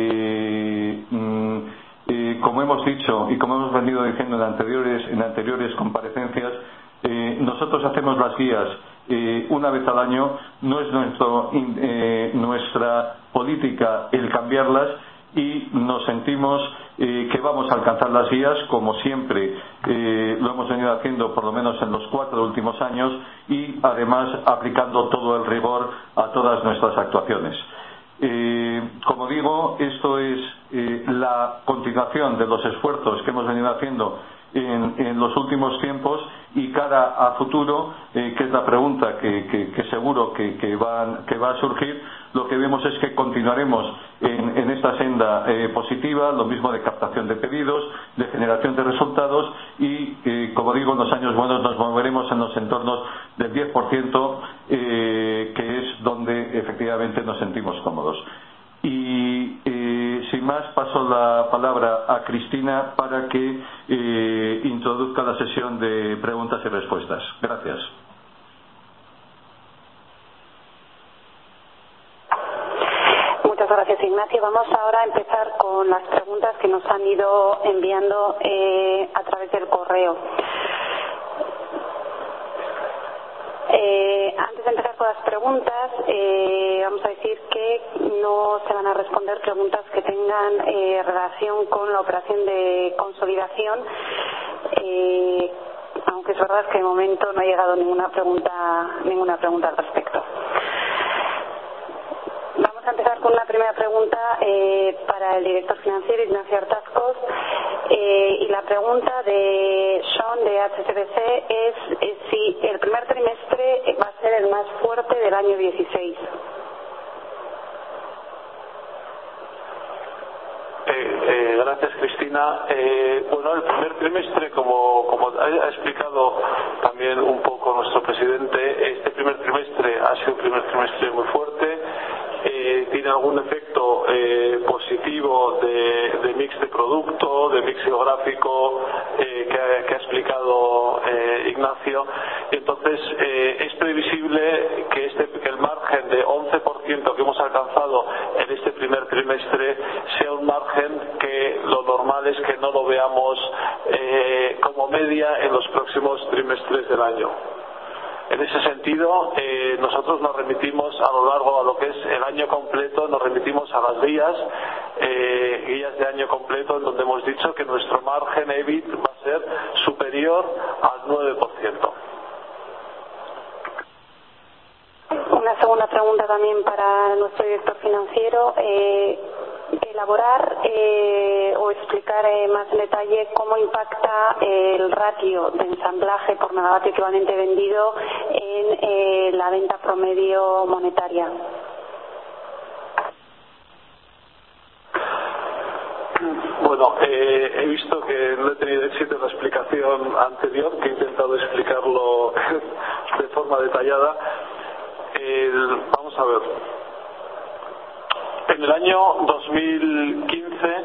como hemos dicho y como hemos venido diciendo en anteriores comparecencias, nosotros hacemos las guías una vez al año. No es nuestra política el cambiarlas, y nos sentimos que vamos a alcanzar las guías, como siempre lo hemos venido haciendo por lo menos en los 4 últimos años, y además aplicando todo el rigor a todas nuestras actuaciones. Como digo, esto es la continuación de los esfuerzos que hemos venido haciendo en los últimos tiempos, y cara a futuro, que es la pregunta que seguro que va a surgir, lo que vemos es que continuaremos en esta senda positiva, lo mismo de captación de pedidos, de generación de resultados, y como digo, en los años buenos nos moveremos en los entornos del 10%, que es donde efectivamente nos sentimos cómodos. Y sin más, paso la palabra a Cristina para que introduzca la sesión de preguntas y respuestas. Gracias. Muchas gracias, Ignacio. Vamos ahora a empezar con las preguntas que nos han ido enviando a través del correo. Antes de empezar con las preguntas, vamos a decir que no se van a responder preguntas que tengan relación con la operación de consolidación, aunque es verdad que de momento no ha llegado ninguna pregunta al respecto. Vamos a empezar con la primera pregunta para el director financiero, Ignacio Artazcos, y la pregunta de Sean de HSBC es si el primer trimestre va a ser el más fuerte del año 16. Gracias, Cristina. Bueno, el primer trimestre, como ha explicado también un poco nuestro presidente, este primer trimestre ha sido un primer trimestre muy fuerte. Tiene algún efecto positivo de mix de producto, de mix geográfico que ha explicado Ignacio. Entonces es previsible que el margen de 11% que hemos alcanzado en este primer trimestre sea un margen que lo normal es que no lo veamos como media en los próximos trimestres del año. En ese sentido, nosotros nos remitimos a lo largo a lo que es el año completo, nos remitimos a las guías de año completo, en donde hemos dicho que nuestro margen EBIT va a ser superior al 9%. Una segunda pregunta también para nuestro director financiero. Elaborar o explicar más en detalle cómo impacta el ratio de ensamblaje por megavatio equivalente vendido en la venta promedio monetaria. Bueno, he visto que no he tenido éxito en la explicación anterior, que he intentado explicarlo de forma detallada. Vamos a ver. En el año 2015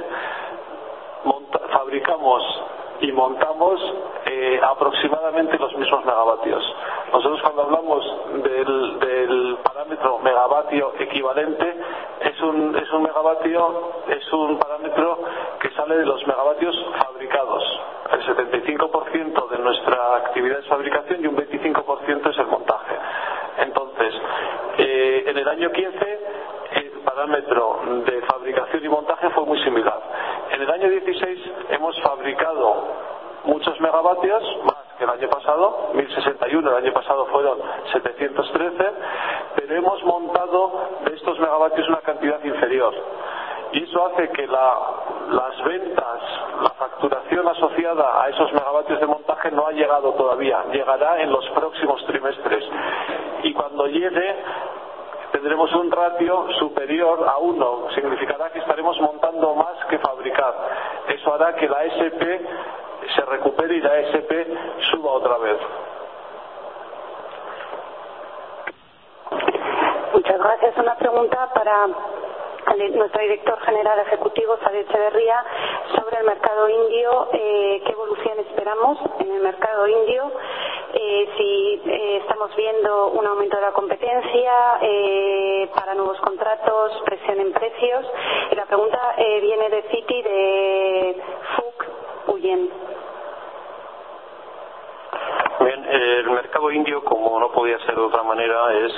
fabricamos y montamos aproximadamente los mismos megavatios. Nosotros, cuando hablamos del parámetro megavatio equivalente, es un megavatio, es un parámetro que sale de los megavatios fabricados. El 75% de nuestra actividad es fabricación y un 25% es el montaje. Entonces, en el año 15 el parámetro de fabricación y montaje fue muy similar. En el año 16 hemos fabricado muchos megavatios, más que el año pasado, 1061, el año pasado fueron 713, pero hemos montado de estos megavatios una cantidad inferior. Y eso hace que las ventas, la facturación asociada a esos megavatios de montaje no ha llegado todavía, llegará en los próximos trimestres. Y cuando llegue, tendremos un ratio superior a 1, significará que estaremos montando más que fabricar. Eso hará que la SP se recupere y la SP suba otra vez. Muchas gracias. Una pregunta para nuestro director general ejecutivo, Xavier Echeverría, sobre el mercado indio. ¿Qué evolución esperamos en el mercado indio? Si estamos viendo un aumento de la competencia para nuevos contratos, presión en precios. Y la pregunta viene de Citi, de Fuk Uyen. Bien, el mercado indio, como no podía ser de otra manera, es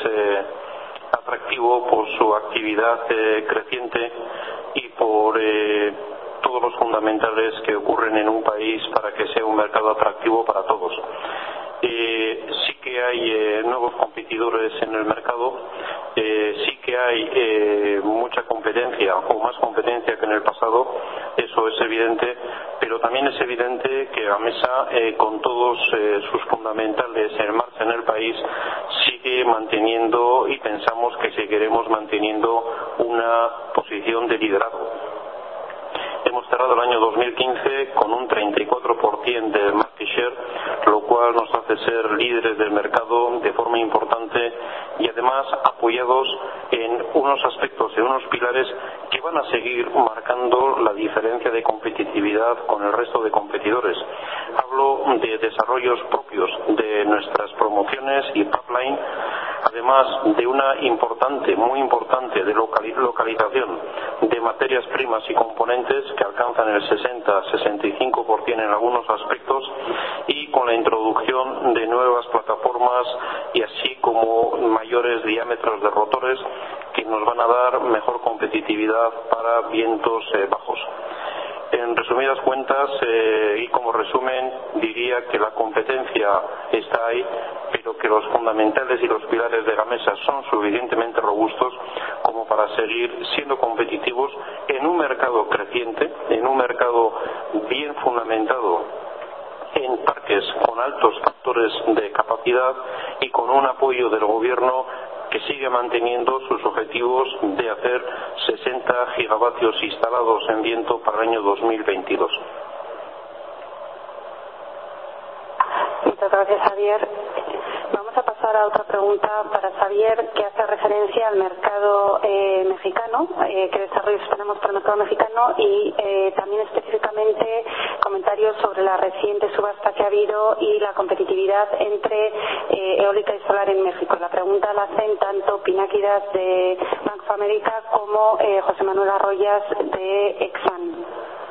atractivo por su actividad creciente y por todos los fundamentales que ocurren en un país para que sea un mercado atractivo para todos. Sí que hay nuevos competidores en el mercado, sí que hay mucha competencia o más competencia que en el pasado, eso es evidente, pero también es evidente que Gamesa, con todos sus fundamentales en marcha en el país, sigue manteniendo y pensamos que seguiremos manteniendo una posición de liderazgo. Hemos cerrado el año 2015 con un 34% de market share, lo cual nos hace ser líderes del mercado de forma importante y además apoyados en unos aspectos, en unos pilares que van a seguir marcando la diferencia de competitividad con el resto de competidores. Hablo de desarrollos propios de nuestras promociones y pipeline, además de una importante, muy importante, de localización de materias primas y componentes que alcanzan el 60-65% en algunos aspectos, y con la introducción de nuevas plataformas y así como mayores diámetros de rotores que nos van a dar mejor competitividad para vientos bajos. En resumidas cuentas, y como resumen, diría que la competencia está ahí, pero que los fundamentales y los pilares de Gamesa son suficientemente robustos como para seguir siendo competitivos en un mercado creciente, en un mercado bien fundamentado en parques con altos factores de capacidad y con un apoyo del gobierno que sigue manteniendo sus objetivos de hacer 60 gigavatios instalados en viento para el año 2022. Muchas gracias, Javier. Vamos a pasar a otra pregunta para Javier, que hace referencia al mercado mexicano, qué desarrollos tenemos para el mercado mexicano y también específicamente comentarios sobre la reciente subasta que ha habido y la competitividad entre eólica y solar en México. La pregunta la hacen tanto Pináquidas de Bank of America como José Manuel Arroyas de Exxon.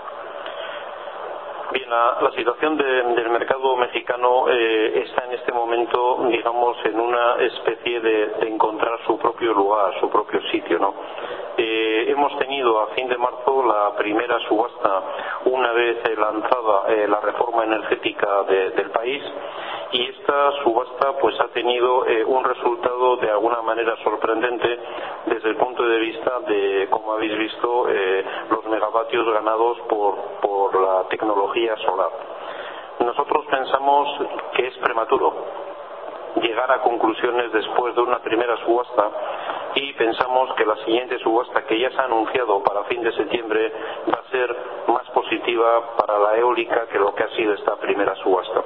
Bien, la situación del mercado mexicano está en este momento, digamos, en una especie de encontrar su propio lugar, su propio sitio, ¿no? Hemos tenido a fin de marzo la primera subasta una vez lanzada la reforma energética del país, y esta subasta pues ha tenido un resultado de alguna manera sorprendente desde el punto de vista de, como habéis visto, los megavatios ganados por la tecnología solar. Nosotros pensamos que es prematuro llegar a conclusiones después de una primera subasta, y pensamos que la siguiente subasta, que ya se ha anunciado para fin de septiembre, va a ser más positiva para la eólica que lo que ha sido esta primera subasta.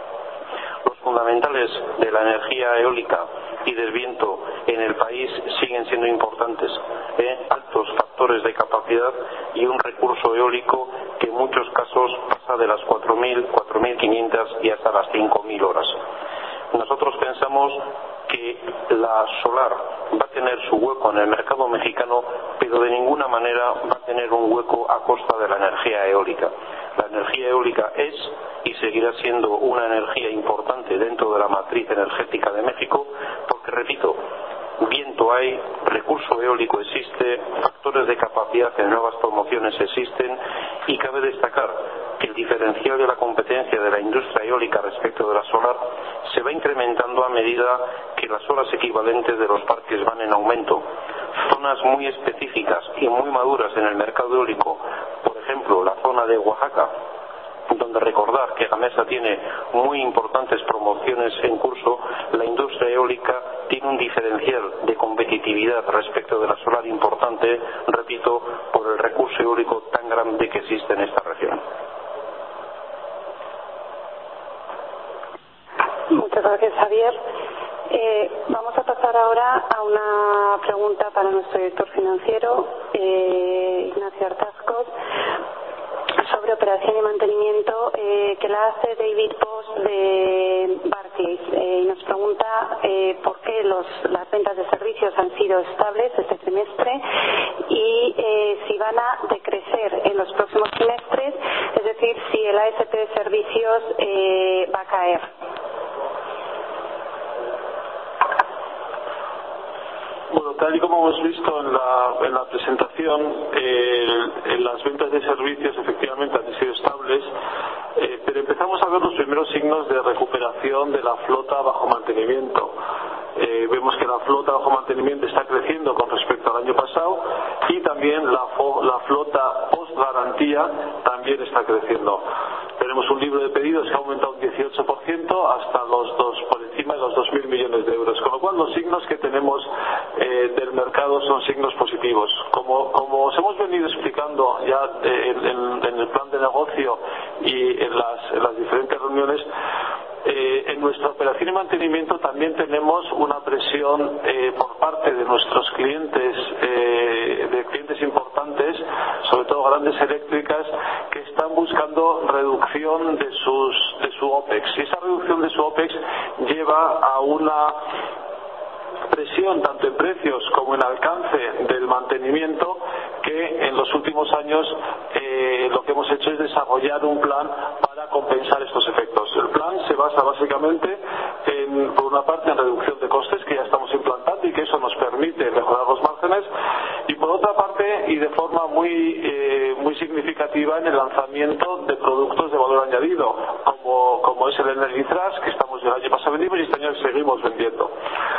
Los fundamentales de la energía eólica y del viento en el país siguen siendo importantes, altos factores de capacidad y un recurso eólico que en muchos casos pasa de las 4.000, 4.500 y hasta las 5.000 horas. Nosotros pensamos que la solar va a tener su hueco en el mercado mexicano, pero de ninguna manera va a tener un hueco a costa de la energía eólica. La energía eólica es y seguirá siendo una energía importante dentro de la matriz energética de México, porque, repito, viento hay, recurso eólico existe, factores de capacidad en nuevas promociones existen, y cabe destacar que el diferencial de la competencia de la industria eólica respecto de la solar se va incrementando a medida que las horas equivalentes de los parques van en aumento. Zonas muy específicas y muy maduras en el mercado eólico, por ejemplo la zona de Oaxaca, donde recordar que Gamesa tiene muy importantes promociones en curso, la industria eólica tiene un diferencial de competitividad respecto de la solar importante, repito, por el recurso eólico tan grande que existe en esta región. Muchas gracias, Javier. Vamos a pasar ahora a una pregunta para nuestro director financiero, Ignacio Artazcos, sobre operación y mantenimiento, que la hace David Post de Barclays, y nos pregunta por qué las ventas de servicios han sido estables este trimestre y si van a decrecer en los próximos trimestres, es decir, si el ASP de servicios va a caer. Bueno, tal y como hemos visto en la presentación, las ventas de servicios efectivamente han sido estables, pero empezamos a ver los primeros signos de recuperación de la flota bajo mantenimiento. Vemos que la flota bajo mantenimiento está creciendo con respecto al año pasado y también la flota post garantía también está creciendo. Tenemos un libro de pedidos que ha aumentado un 18% hasta por encima de los 2.000 millones de euros, con lo cual los signos que tenemos del mercado son signos positivos. Como os hemos venido explicando ya en el plan de negocio y en las diferentes reuniones, en nuestra operación y mantenimiento también tenemos una presión por parte de nuestros clientes, de clientes importantes, sobre todo grandes eléctricas, que están buscando reducción de su OPEX. Y esa reducción de su OPEX lleva a una presión tanto en precios como en alcance del mantenimiento, que en los últimos años lo que hemos hecho es desarrollar un plan para compensar estos efectos. El plan se basa básicamente por una parte en reducción de costes que ya estamos implantando y que eso nos permite mejorar los márgenes, y por otra parte y de forma muy significativa en el lanzamiento de productos de valor añadido, como es el Energy Trust, que el año pasado vendimos y este año seguimos vendiendo.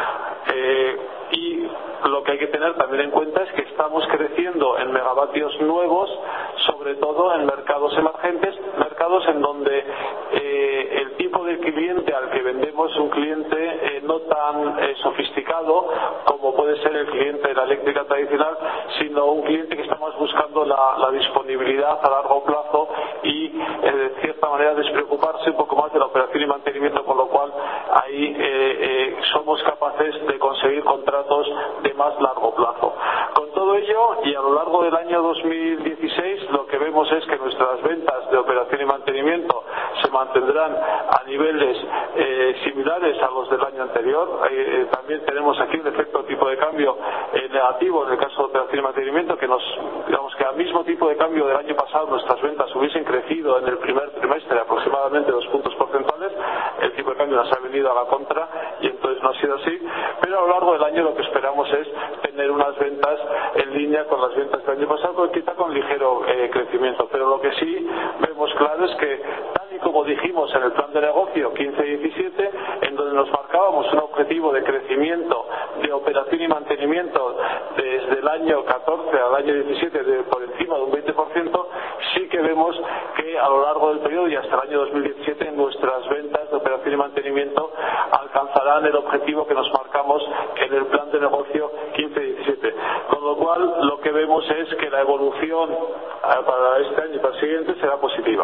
Y lo que hay que tener también en cuenta es que estamos creciendo en megavatios nuevos, sobre todo en mercados emergentes, mercados en donde el tipo de cliente al que vendemos es un cliente no tan sofisticado como puede ser el cliente de la eléctrica tradicional, sino un cliente que está más buscando la disponibilidad a largo plazo y de cierta manera despreocuparse un poco más de la operación y mantenimiento, con lo cual ahí somos capaces de conseguir contratos de más largo plazo. Con todo ello, y a lo largo del año 2016, lo que vemos es que nuestras ventas de operación y mantenimiento se mantendrán a niveles similares a los del año anterior. También tenemos aquí un efecto tipo de cambio negativo en el caso de operación y mantenimiento, que digamos que al mismo tipo de cambio del año pasado nuestras ventas hubiesen crecido en el primer trimestre aproximadamente 2 puntos porcentuales. El tipo de cambio nos ha venido a la contra y entonces no ha sido así, pero a lo largo del año lo que esperamos es tener unas ventas en línea con las ventas del año pasado, quizá con ligero crecimiento, pero lo que sí vemos claro es que, tal y como dijimos en el plan de negocio 15-17, en donde nos marcábamos un objetivo de crecimiento de operación y mantenimiento desde el año 14 al año 17 por encima de un 20%, sí que vemos que a lo largo del periodo y hasta el año 2017 nuestras ventas de operación y mantenimiento alcanzarán el objetivo que nos marcamos en el plan de negocio 15-17. Con lo cual lo que vemos es que la evolución para este año y para el siguiente será positiva.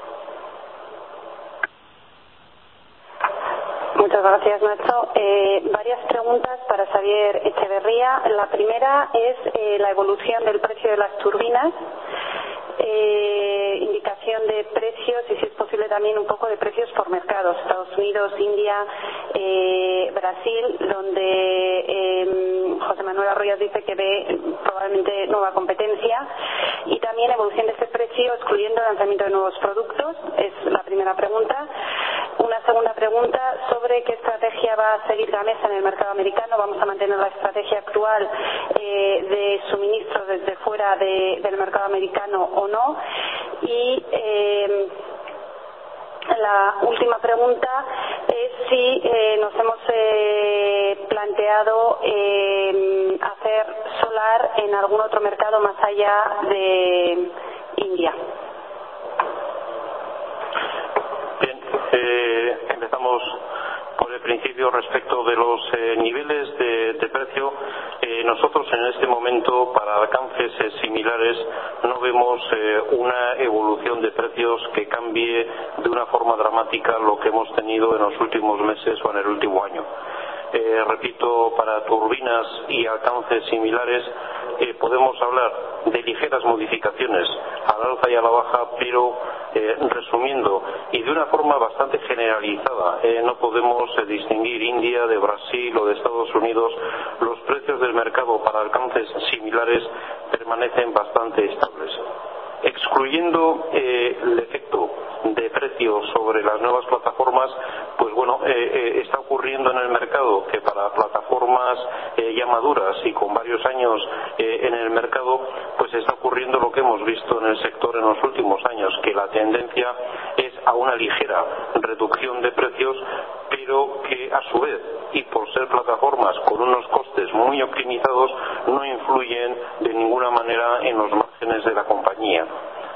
Muchas gracias, Nacho. Varias preguntas para Xavier Echeverría. La primera es la evolución del precio de las turbinas, indicación de precios y, si es posible, también un poco de precios por mercados: Estados Unidos, India, Brasil, donde José Manuel Arroyas dice que ve probablemente nueva competencia, y también evolución de ese precio excluyendo el lanzamiento de nuevos productos. Es la primera pregunta. Una segunda pregunta sobre qué estrategia va a seguir Gamesa en el mercado americano. ¿Vamos a mantener la estrategia actual de suministro desde fuera del mercado americano o no? Y la última pregunta es si nos hemos planteado hacer solar en algún otro mercado más allá de India. Empezamos por el principio respecto de los niveles de precio. Nosotros en este momento, para alcances similares, no vemos una evolución de precios que cambie de una forma dramática lo que hemos tenido en los últimos meses o en el último año. Repito, para turbinas y alcances similares podemos hablar de ligeras modificaciones al alza y a la baja, pero resumiendo y de una forma bastante generalizada, no podemos distinguir India de Brasil o de Estados Unidos. Los precios del mercado para alcances similares permanecen bastante estables. Excluyendo el efecto de precio sobre las nuevas plataformas, pues bueno, está ocurriendo en el mercado que para plataformas ya maduras y con varios años en el mercado, pues está ocurriendo lo que hemos visto en el sector en los últimos años, que la tendencia es a una ligera reducción de precios, pero que a su vez, y por ser plataformas con unos costes muy optimizados, no influyen de ninguna manera en los márgenes de la compañía.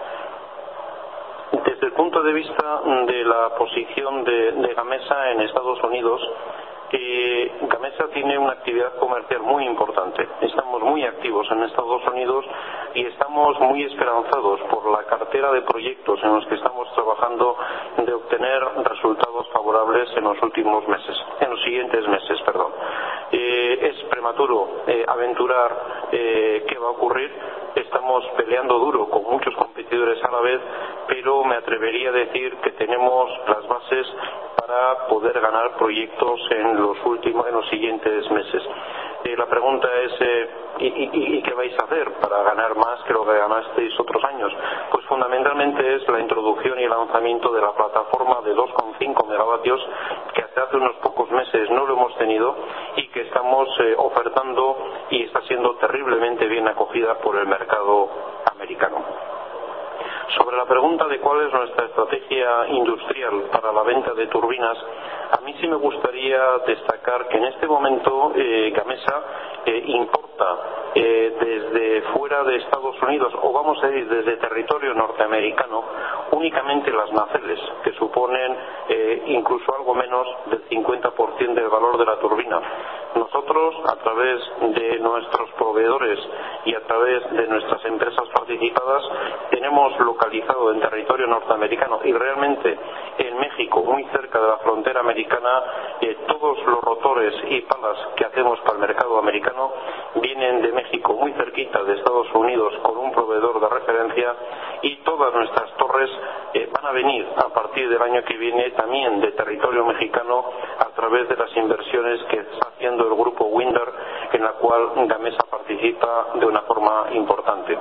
Desde el punto de vista de la posición de Gamesa en Estados Unidos, Gamesa tiene una actividad comercial muy importante. Estamos muy activos en Estados Unidos y estamos muy esperanzados por la cartera de proyectos en los que estamos trabajando de obtener resultados favorables en los siguientes meses. Es prematuro aventurar qué va a ocurrir. Estamos peleando duro con muchos competidores a la vez, pero me atrevería a decir que tenemos las bases para poder ganar proyectos en los siguientes meses. La pregunta es ¿y qué vais a hacer para ganar más que lo que ganasteis otros años? Pues fundamentalmente es la introducción y el lanzamiento de la plataforma de 2,5 megavatios que hasta hace unos pocos meses no lo hemos tenido y que estamos ofertando y está siendo terriblemente bien acogida por el mercado americano. Sobre la pregunta de cuál es nuestra estrategia industrial para la venta de turbinas, a mí sí me gustaría destacar que en este momento Gamesa importa desde fuera de Estados Unidos, o vamos a decir desde territorio norteamericano, únicamente las nacelles, que suponen incluso algo menos del 50% del valor de la turbina. Nosotros, a través de nuestros proveedores y a través de nuestras empresas participadas, tenemos localizado en territorio norteamericano y realmente en México, muy cerca de la frontera americana, todos los rotores y palas que hacemos para el mercado americano vienen de México, muy cerquita de Estados Unidos, con un proveedor de referencia, y todas nuestras torres van a venir a partir del año que viene también de territorio mexicano a través de las inversiones que está haciendo el grupo Winder, en la cual Gamesa participa de una forma importante.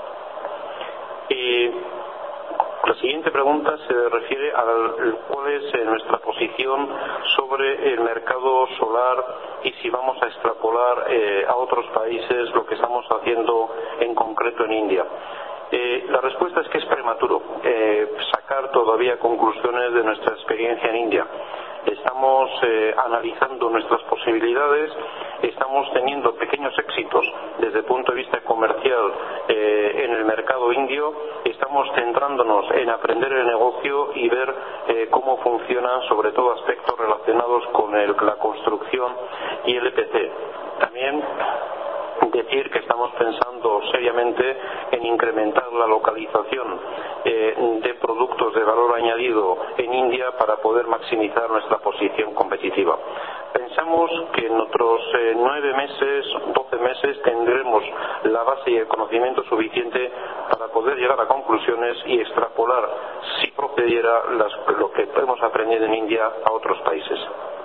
La siguiente pregunta se refiere a cuál es nuestra posición sobre el mercado solar y si vamos a extrapolar a otros países lo que estamos haciendo en concreto en India. La respuesta es que es prematuro sacar todavía conclusiones de nuestra experiencia en India. Estamos analizando nuestras posibilidades, estamos teniendo pequeños éxitos desde el punto de vista comercial en el mercado indio, estamos centrándonos en aprender el negocio y ver cómo funcionan sobre todo aspectos relacionados con la construcción y el EPC. También decir que estamos pensando seriamente en incrementar la localización de productos de valor añadido en India para poder maximizar nuestra posición competitiva. Pensamos que en otros 9 meses, 12 meses tendremos la base y el conocimiento suficiente para poder llegar a conclusiones y extrapolar, si procediera, lo que hemos aprendido en India a otros países.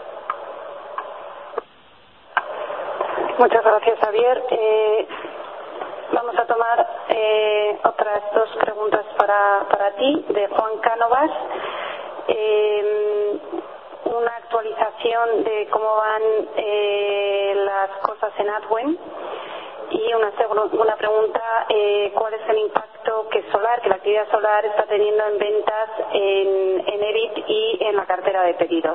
Muchas gracias, Javier. Vamos a tomar otras 2 preguntas para ti, de Juan Cánovas. Una actualización de cómo van las cosas en Adwen. Y una pregunta, ¿cuál es el impacto que la actividad solar está teniendo en ventas en EBIT y en la cartera de pedidos?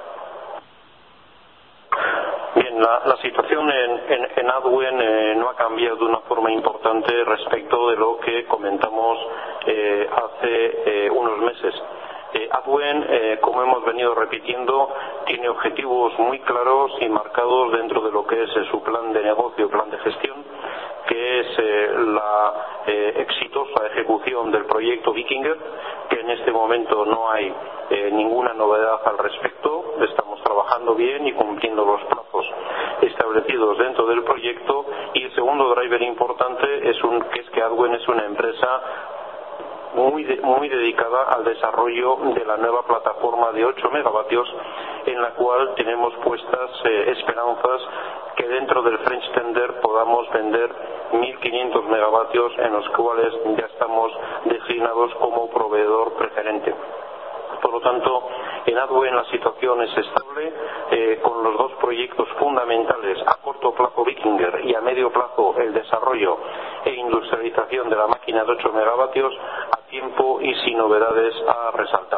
Bien, la situación en Adwen no ha cambiado de una forma importante respecto de lo que comentamos hace unos meses. Adwen, como hemos venido repitiendo, tiene objetivos muy claros y marcados dentro de lo que es su plan de negocio, plan de gestión, que es la exitosa ejecución del proyecto Wikinger, que en este momento no hay ninguna novedad al respecto. Estamos trabajando bien y cumpliendo los plazos establecidos dentro del proyecto. Y el segundo driver importante es que Adwen es una empresa muy dedicada al desarrollo de la nueva plataforma de 8 megavatios, en la cual tenemos puestas esperanzas que dentro del French Tender podamos vender 1.500 megavatios, en los cuales ya estamos designados como proveedor preferente. Por lo tanto, en Adwen la situación es estable, con los dos proyectos fundamentales a corto plazo Wikinger y a medio plazo el desarrollo e industrialización de la máquina de 8 megavatios a tiempo y sin novedades a resaltar.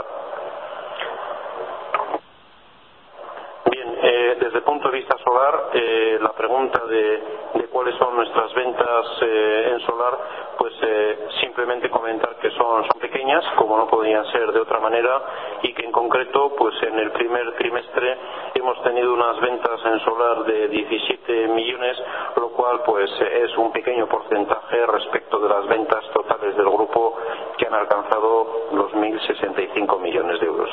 Bien, desde el punto de vista solar, la pregunta de cuáles son nuestras ventas en solar, pues simplemente comentar que son pequeñas, como no podían ser de otra manera, y que en concreto, pues en el primer trimestre hemos tenido unas ventas en solar de 17 millones, lo cual pues es un pequeño porcentaje respecto de las ventas totales del grupo, que han alcanzado los 1.065 millones de euros.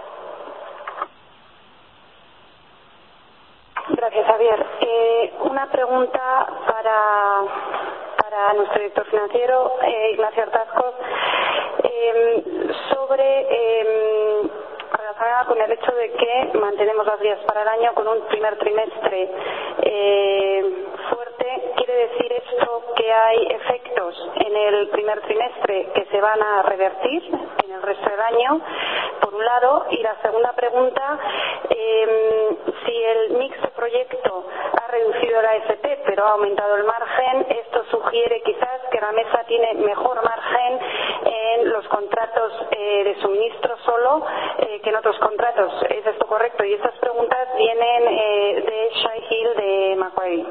Gracias, Javier. Una pregunta para nuestro director financiero, Ignacio Artascos, relacionada con el hecho de que mantenemos las guías para el año con un primer trimestre fuerte. ¿Quiere decir esto que hay efectos en el primer trimestre que se van a revertir en el resto del año, por un lado? Y la segunda pregunta, si el mix de proyecto ha reducido la ASP pero ha aumentado el margen, esto sugiere quizás que Gamesa tiene mejor margen en los contratos de suministro solo que en otros contratos. ¿Es esto correcto? Y estas preguntas vienen de Shai Hill de Macquarie.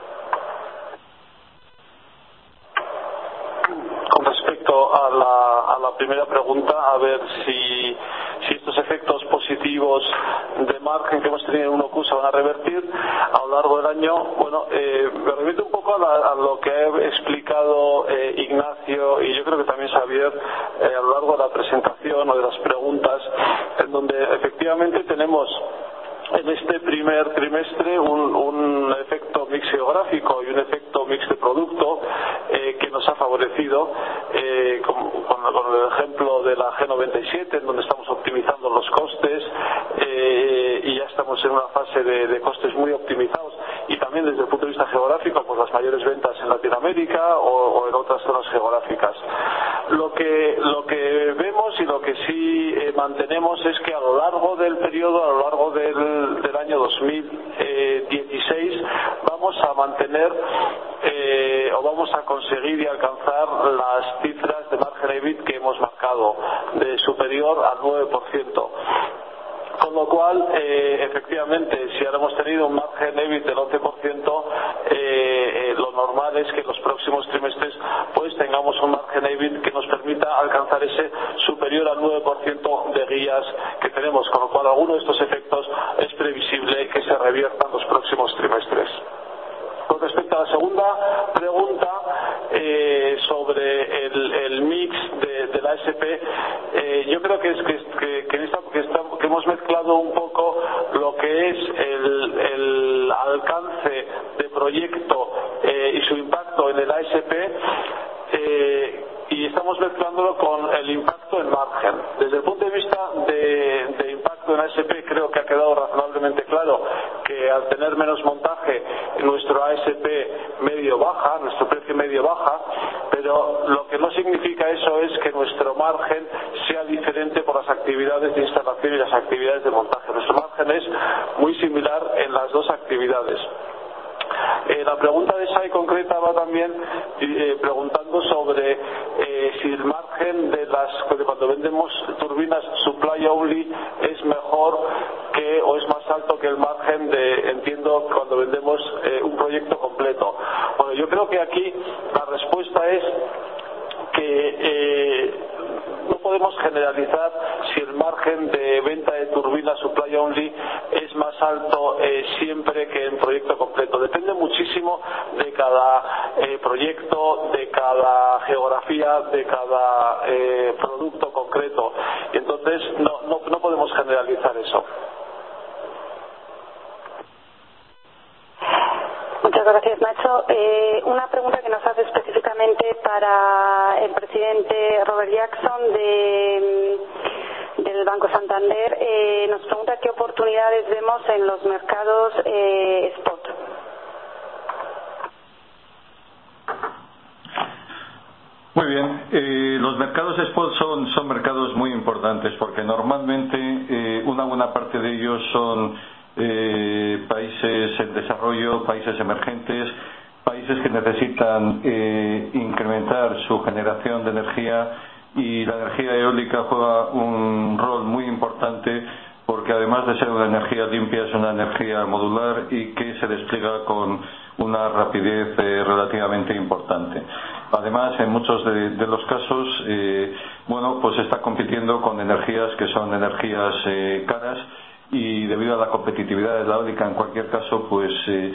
Con respecto a la primera pregunta, a ver si estos efectos positivos de margen que hemos tenido en 1Q se van a revertir a lo largo del año. Bueno, me remito un poco a lo que ha explicado Ignacio, y yo creo que también Xavier, a lo largo de la presentación o de las preguntas, en donde efectivamente tenemos en este primer trimestre un efecto mix geográfico y un efecto mix de producto que nos ha favorecido, con el ejemplo de la G97, en donde estamos optimizando los costes y ya estamos en una fase de costes muy optimizados, y también desde el punto de vista geográfico, pues las mayores ventas en Latinoamérica o en otras zonas geográficas. Lo que vemos y lo que sí mantenemos es que a lo largo del periodo, a lo largo del año 2016, vamos a mantener o vamos a conseguir y alcanzar las cifras de margen EBIT que hemos marcado, de superior al 9%. Con lo cual, efectivamente, si ahora hemos tenido un margen EBIT del 11%, lo normal es que en los próximos trimestres pues tengamos un margen EBIT que nos permita alcanzar ese superior al 9% de guías que tenemos, con lo cual alguno de estos efectos es previsible que se reviertan los próximos trimestres. Con respecto a la segunda pregunta, sobre el mix de la SP, yo creo que hemos mezclado un poco lo que es el alcance de proyecto y su impacto en el ASP, y estamos mezclándolo con el impacto en margen. Desde el punto de vista de impacto en ASP, creo que ha quedado razonablemente claro que al tener menos montaje, nuestro ASP medio baja, nuestro precio medio baja, pero lo que no significa eso es que nuestro margen sea diferente por las actividades de instalación y las actividades de montaje. Nuestro margen es muy similar en las dos actividades. La pregunta de Shai concreta va también preguntando sobre si el margen de cuando vendemos turbinas supply only es mejor o es más alto que el margen entiendo, cuando vendemos un proyecto completo. Bueno, yo creo que aquí la respuesta es que no podemos generalizar si el margen de venta de turbinas supply only es más alto siempre que en proyecto completo. Depende muchísimo de cada proyecto, de cada geografía, de cada producto concreto, y entonces no podemos generalizar eso. Muchas gracias, Nacho. Una pregunta que nos hace específicamente para el presidente Robert Jackson del Banco Santander. Nos pregunta qué oportunidades vemos en los mercados spot. Muy bien, los mercados spot son mercados muy importantes importantes, porque normalmente una buena parte de ellos son países en desarrollo, países emergentes, países que necesitan incrementar su generación de energía, y la energía eólica juega un rol muy importante, porque además de ser una energía limpia, es una energía modular y que se despliega con una rapidez relativamente importante. Además, en muchos de los casos, pues está compitiendo con energías que son energías caras, y debido a la competitividad de la eólica, en cualquier caso, pues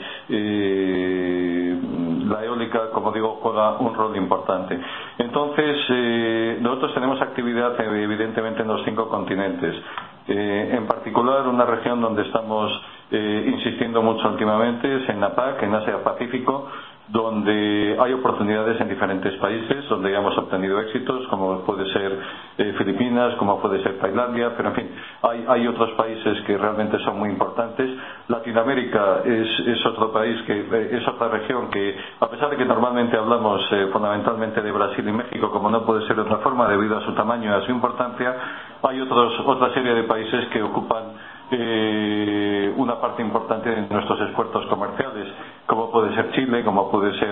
la eólica, como digo, juega un rol importante. Entonces, nosotros tenemos actividad evidentemente en los 5 continentes. En particular, una región donde estamos insistiendo mucho últimamente es en APAC, en Asia-Pacífico, donde hay oportunidades en diferentes países, donde ya hemos obtenido éxitos, como puede ser Filipinas, como puede ser Tailandia, pero en fin, hay otros países que realmente son muy importantes. Latinoamérica es otro país, es otra región que, a pesar de que normalmente hablamos fundamentalmente de Brasil y México, como no puede ser de otra forma debido a su tamaño y a su importancia, hay otra serie de países que ocupan una parte importante de nuestros esfuerzos comerciales, como puede ser Chile, como puede ser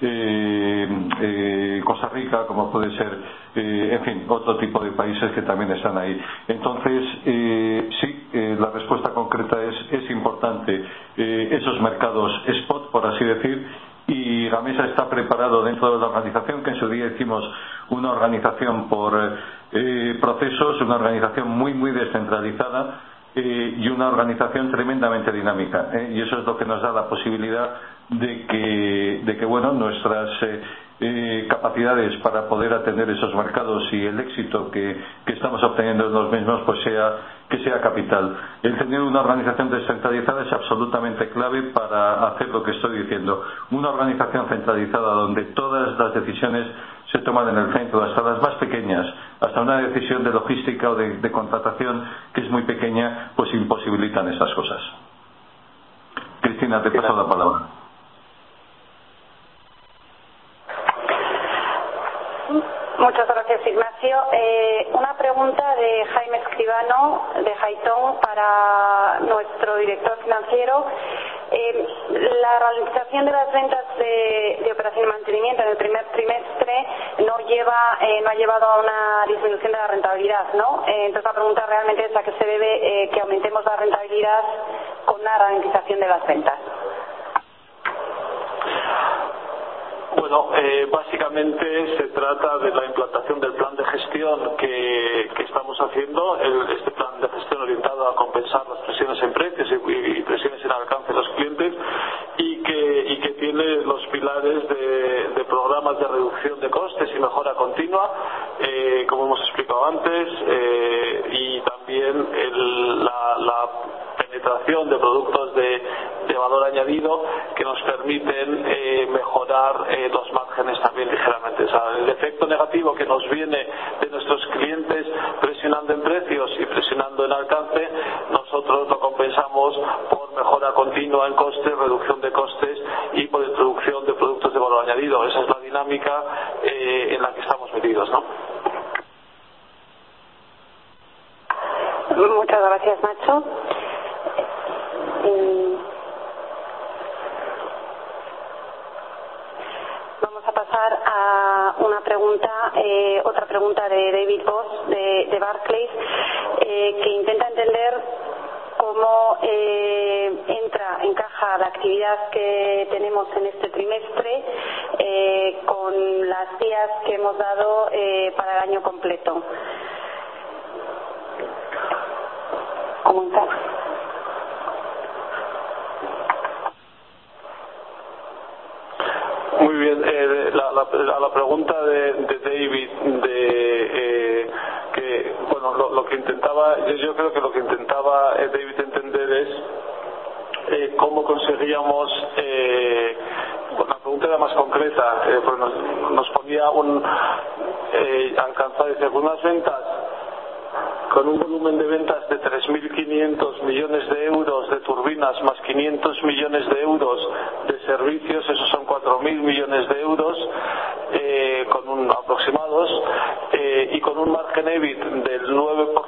Costa Rica, como puede ser, en fin, otro tipo de países que también están ahí. Entonces, sí, la respuesta concreta es importante esos mercados spot, por así decir, y Gamesa está preparado dentro de la organización, que en su día hicimos una organización por procesos, una organización muy descentralizada, y una organización tremendamente dinámica, y eso es lo que nos da la posibilidad de que nuestras capacidades para poder atender esos mercados y el éxito que estamos obteniendo en los mismos, pues sea capital. El tener una organización descentralizada es absolutamente clave para hacer lo que estoy diciendo. Una organización centralizada donde todas las decisiones se toman en el centro, hasta las más pequeñas, hasta una decisión de logística o de contratación que es muy pequeña, pues imposibilitan estas cosas. Cristina, te paso la palabra. Muchas gracias, Ignacio. Una pregunta de Jaime Escribano, de Haitón, para nuestro director financiero. La ralentización de las ventas de operación y mantenimiento en el primer trimestre no ha llevado a una disminución de la rentabilidad, ¿no? Entonces la pregunta realmente es a qué se debe que aumentemos la rentabilidad con una ralentización de las ventas. Bueno, básicamente se trata de la implantación del plan de gestión que estamos haciendo, este plan de gestión orientado a compensar las presiones en precios y presiones en alcance de los clientes, y que tiene los pilares de programas de reducción de costes y mejora continua, como hemos explicado antes, y también la penetración de productos de valor añadido que nos permiten mejorar los márgenes también ligeramente. O sea, el efecto negativo que nos viene de nuestros clientes presionando en precios y presionando en alcance, nosotros lo compensamos por mejora continua en costes, reducción de costes y por introducción de productos de valor añadido. Esa es la dinámica en la que estamos metidos, ¿no? Muchas gracias, Nacho. Vamos a pasar a una pregunta, otra pregunta de David Voss de Barclays, que intenta entender cómo encaja la actividad que tenemos en este trimestre con las vías que hemos dado para el año completo. ¿Cómo encaja? Muy bien, la pregunta de David, que bueno, lo que intentaba, yo creo que lo que intentaba David entender es cómo conseguíamos, la pregunta era más concreta, pues nos ponía alcanzar, dice, algunas ventas con un volumen de ventas de 3.500 millones de euros de turbinas más 500 millones de euros de servicios, esos son 4.000 millones de euros aproximados, y con un margen EBIT del 9%,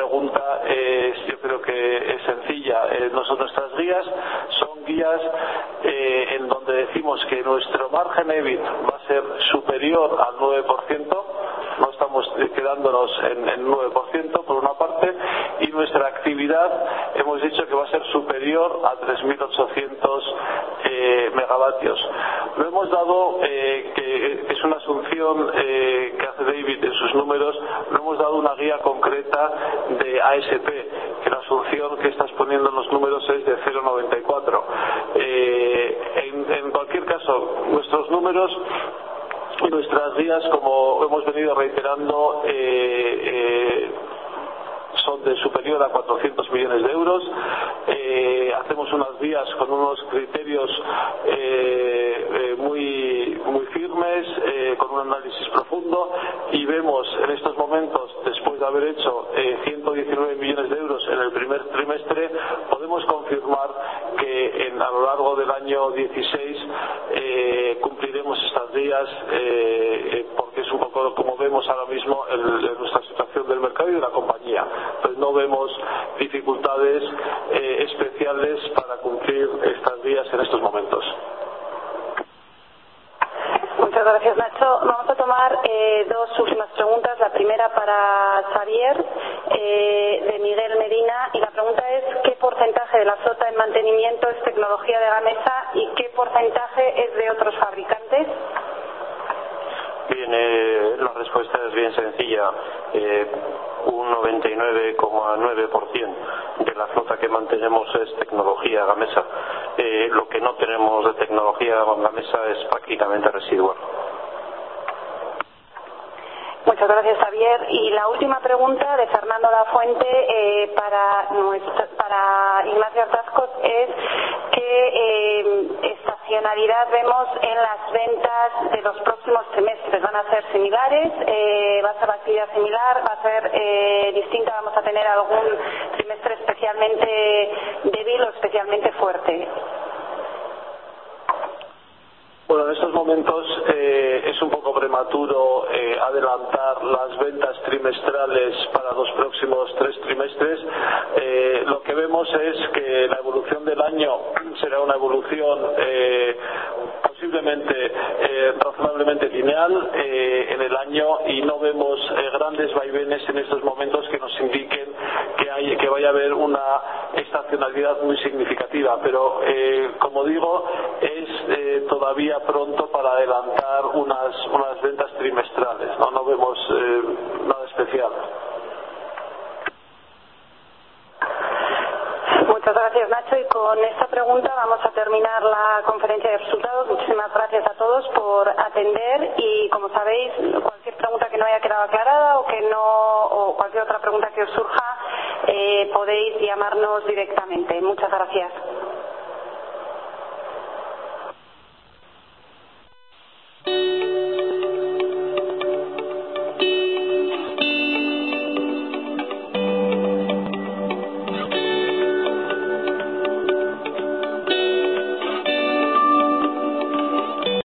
pregunta yo creo que es sencilla. Nuestras guías son guías en donde decimos que nuestro margen EBIT va a ser superior al 9%, no estamos quedándonos en 9% por una parte, y nuestra actividad hemos dicho que va a ser superior a 3.800 megavatios. Lo hemos dado, que es una asunción que hace David en sus números, lo hemos dado una guía concreta de ASP, que la asunción que estás poniendo en los números es de 0,94. En cualquier caso, nuestros números y nuestras guías, como hemos venido reiterando, son de superior a 400 millones de euros. Hacemos unas guías con unos criterios muy firmes, con un análisis profundo, y vemos en estos momentos, después de haber hecho 119 millones de euros en el primer trimestre, podemos confirmar que a lo largo del año 16 cumpliremos estas guías, porque es un poco como vemos ahora mismo nuestra situación del mercado y de la compañía. Pues no vemos dificultades especiales para cumplir estas guías en estos momentos. Muchas gracias, Nacho. Vamos a tomar dos últimas preguntas. La primera para Xavier, de Miguel Medina, y la pregunta es: ¿qué porcentaje de la flota en mantenimiento es tecnología de Gamesa y qué porcentaje es de otros fabricantes? Bien, la respuesta es bien sencilla. Un 99,9% de la flota que mantenemos es tecnología Gamesa. Lo que no tenemos de tecnología Gamesa es prácticamente residual. Muchas gracias, Javier. Y la última pregunta de Fernando Lafuente para Ignacio Artascos es: ¿qué estacionalidad vemos en las ventas de los próximos trimestres? ¿Van a ser similares? ¿Va a ser la actividad similar? ¿Va a ser distinta? ¿Vamos a tener algún trimestre especialmente débil o especialmente fuerte? Bueno, en estos momentos es un poco prematuro adelantar las ventas trimestrales para los próximos 3 trimestres. Lo que vemos es que la evolución del año será una evolución posiblemente razonablemente lineal en el año, y no vemos grandes vaivenes en estos momentos que nos indiquen que vaya a haber una estacionalidad muy significativa, pero como digo, es todavía pronto para adelantar unas ventas trimestrales. No vemos nada especial. Muchas gracias, Nacho, y con esta pregunta vamos a terminar la conferencia de resultados. Muchísimas gracias a todos por atender, y como sabéis, cualquier pregunta que no haya quedado aclarada o cualquier otra pregunta que os surja, podéis llamarnos directamente. Muchas gracias.